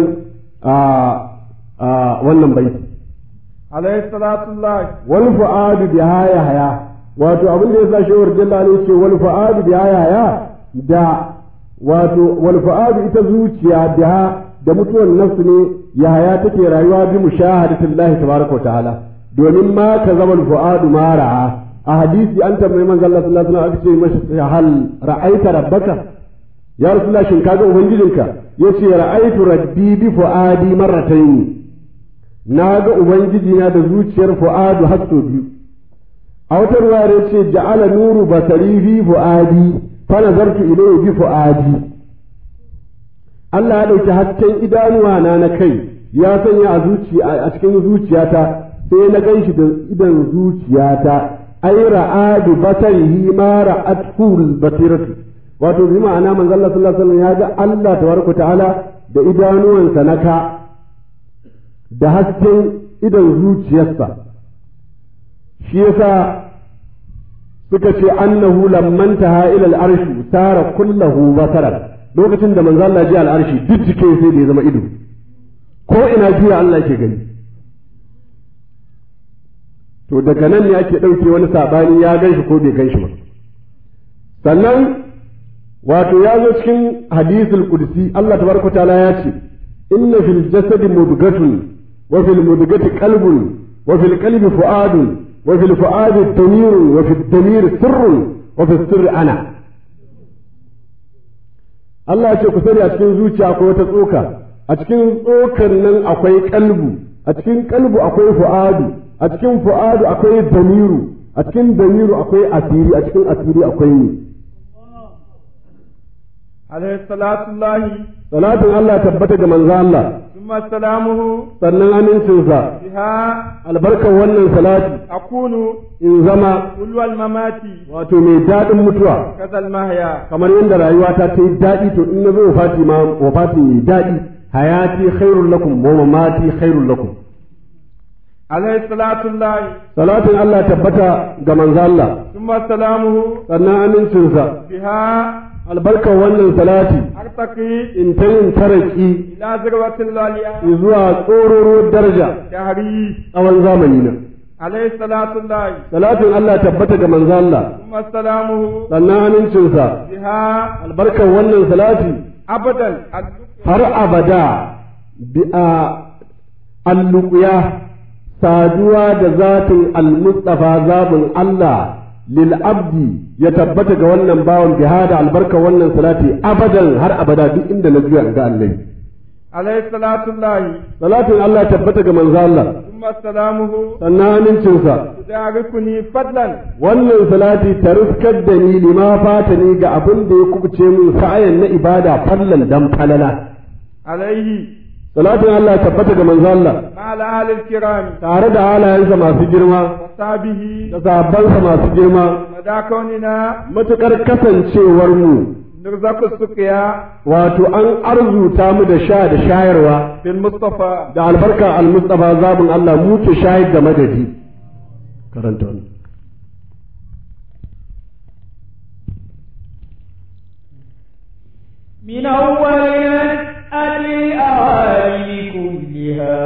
wannan baiti alayhi salatullah wal fu'adu bi haya wato abin da yasa shehu radiyallahu anhu ce wal fu'adu bi haya da wato wal fu'adu ita zuciya biha da mutuwar nafsu ne yahaya take rayuwa bi mushahadatillahi tabaraka wa ta'ala domin ma ka zama al fu'adu ma ra'a a hadisi an tambayi manzo Allah sallallahu alaihi wasallam aka ce mashi hal ra'aita rabbaka ya rasulullah shin kaga ubangijinka yace ra'aitu rabbi bi fu'adi marratayn na ga ubangiji na da zuciyar fu'adu har sau biyu a wata ruwa ya ce ja'ala nuru basari fi fu'adi fa nazartu ilayhi bi fu'adi Allah ya dauki hasken idanuwa na kai ya sanya a cikin zuciyata sai na ganshi da idan zuciyata ai ra'adu basarihi ma ra'atul basiratu wato bi ma'ana manzo Allah sallallahu alaihi wasallam ya ga Allah tabaraka ta'ala da idanuwansa na ka da hasken idan zuciyarsa shi yasa suka ce annahu lamman taha ila al-arshi sara kullahu basara lokacin da manzo Allah ji al-arshi duk jikin sai da ya zama ido ko ina juya Allah yake gani to daga nan ne ake dauke wani sabani ya ganshi ko bai ganshi ba sannan wato ya zo cikin hadisul qudsi Allah tabaraka taala ya ce inna fil jasadi mudghatun wa fil mudghati qalbun wa fil qalbi fu'adun wa fil fu'adi damirun wa fil damir sirrun wa fil sirri ana Allah ya ce ku sani a cikin zuciya akwai wata tsoka a cikin tsokar nan akwai kalbu a cikin kalbu akwai fu'adu a cikin fu'adu akwai damiru, a cikin damiru akwai asiri, a cikin asiri akwai ni. alaihi salatullahi Salatin Allah tabbata ga manzo Allah, thumma salamuhu sannan amincinsa, biha albarkar wannan salati akunu in zama ulwal mamati wato mai daɗin mutuwa, kazal mahya kamar yadda rayuwata ta yi daɗi to in na zo wafati ma wafati mai daɗi, hayati khairul lakum wa mamati khairul lakum. alaihi salatullahi Salatin Allah tabbata ga manzo Allah, thumma salamuhu sannan amincinsa, biha albarkar wannan salati artaqi in ta yin taraki ila zirwatil laliya zuwa tsororuwar daraja shahri tsawon zamani na. alaihi salatullahi Salatin Allah tabbata ga manzo Allah, thumma salamuhu sannan amincinsa, biha albarkar wannan salati abadan har abada bi'a alluƙuya saduwa da zatin al-mustafa zabin Allah lil abdi ya tabbata ga wannan bawan jihada albarka wannan salati abadan har abada duk inda na zuwa ga Allah. alaihi salatullahi Salatin Allah tabbata ga manzo Allah, thumma salamuhu sannan amincinsa, tudarikuni fadlan wannan salati ta riskar da ni lima fata ni ga abin da ya kubuce min sa'ayan na ibada fallan dan falala. alaihi Salatin Allah tabbata ga manzo Allah ma'al ahlil kiram tare da halayensa masu girma wasabihi da sahabbansa masu girma madakaunina matuƙar kasancewar mu nurzaku suqiya wato an arzuta mu da sha da shayarwa bil mustafa da albarka al-mustafa zabin Allah mu ke shayar da madadi. Karanta wannan. من أول الأوائل كلها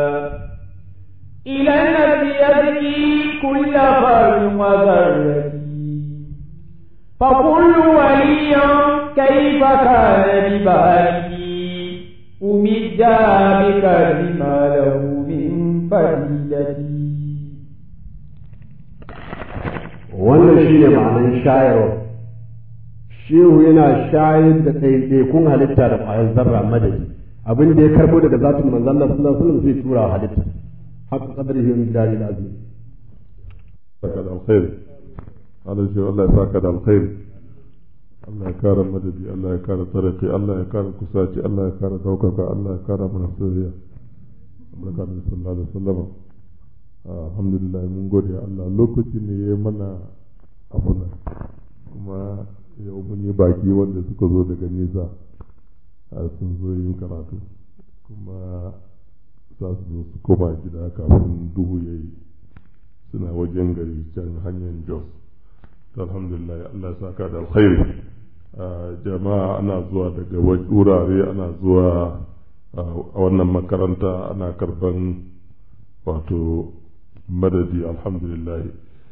إلى النبي يبكي كل فرد وذرة فكل ولي كيف كان ببارك أمد بكرم ما له من فضيلة. Wannan shi ne ma'anar shayarwa. Shehu yana shayar da ɗaiɗaikun halitta da ƙwayar zarra madadi. Abin da ya karɓo daga zatin manzon Allah sallallahu alaihi wasallam zai tura wa halitta. Haka qadrihi min dari al-azim. saka da alkhairi Allah ya Allah ya saka da alkhairi Allah ya kara madadi Allah ya kara taraki Allah ya kara kusaci Allah ya kara daukaka Allah ya kara mana soyayya barka da sallallahu alaihi wasallam alhamdulillah mun gode Allah lokaci ne yayi mana abuna kuma yau mun yi baki wanda suka zo daga nesa sun zo yin karatu kuma za su zo su koma gida kafin duhu yayi suna wajen gari can hanyar Jos. Alhamdulillah Allah saka da alkhairi. Jama'a ana zuwa daga wurare ana zuwa a wannan makaranta ana karban wato madadi alhamdulillah.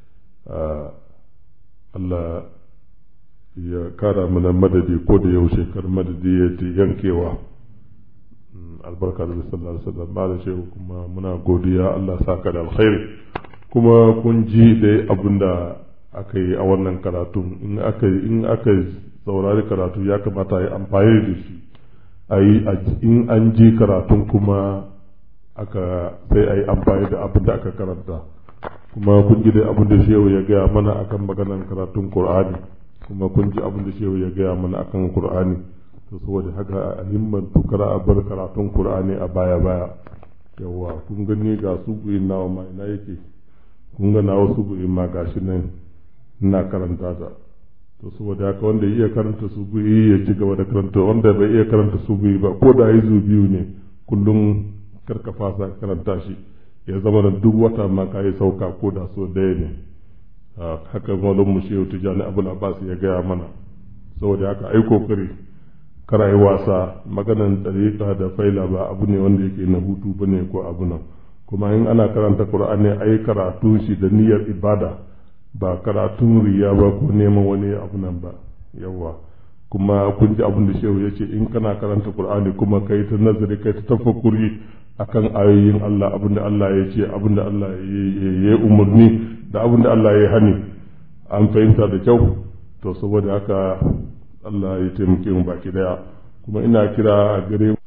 Allah ya kara mana madadi ko da yaushe kar madadi ya ce yankewa. Albarka da sallallahu alaihi wasallam ba da shehu kuma muna godiya Allah saka da alkhairi. Kuma kun ji dai abin da aka yi a wannan karatun in aka saurari karatu ya kamata a yi amfani da shi in an ji karatun kuma sai a yi amfani da abin da aka karanta kuma kun ji dai abin da shehu ya gaya mana akan maganar karatun Qur'ani kuma kun ji abin da shehu ya gaya mana akan Qur'ani to saboda haka a himmatu kar a bar karatun Qur'ani a baya yawa kun gani ga su nawa ma ina yake kun ga na wasu guri ma gashi nan ina karanta ta to saboda haka wanda ya iya karanta su guri ya ci gaba da karanta wanda bai iya karanta su guri ba ko da izu biyu ne kullum karka fasa karanta shi ya zama da duk wata ma ka yi sauka ko da so daya ne haka malam mu shehu tijani abul abbas ya gaya mana saboda haka ai kokari kar ai wasa maganan tariqa da faila ba abu ne wanda yake na hutu bane ko abu nan kuma in ana karanta Qur'ani ai karatu shi da niyyar ibada ba karatun riya ba ko neman wani abu nan ba yawa kuma kun ji abin da shehu ya ce in kana karanta Qur'ani kuma kai ta nazari kai ta tafakkuri akan ayoyin Allah abin da Allah ya ce abin da Allah ya umarni da abin da Allah ya hani an fahimta da kyau to saboda haka Allah ya taimake mu baki daya kuma ina kira a gare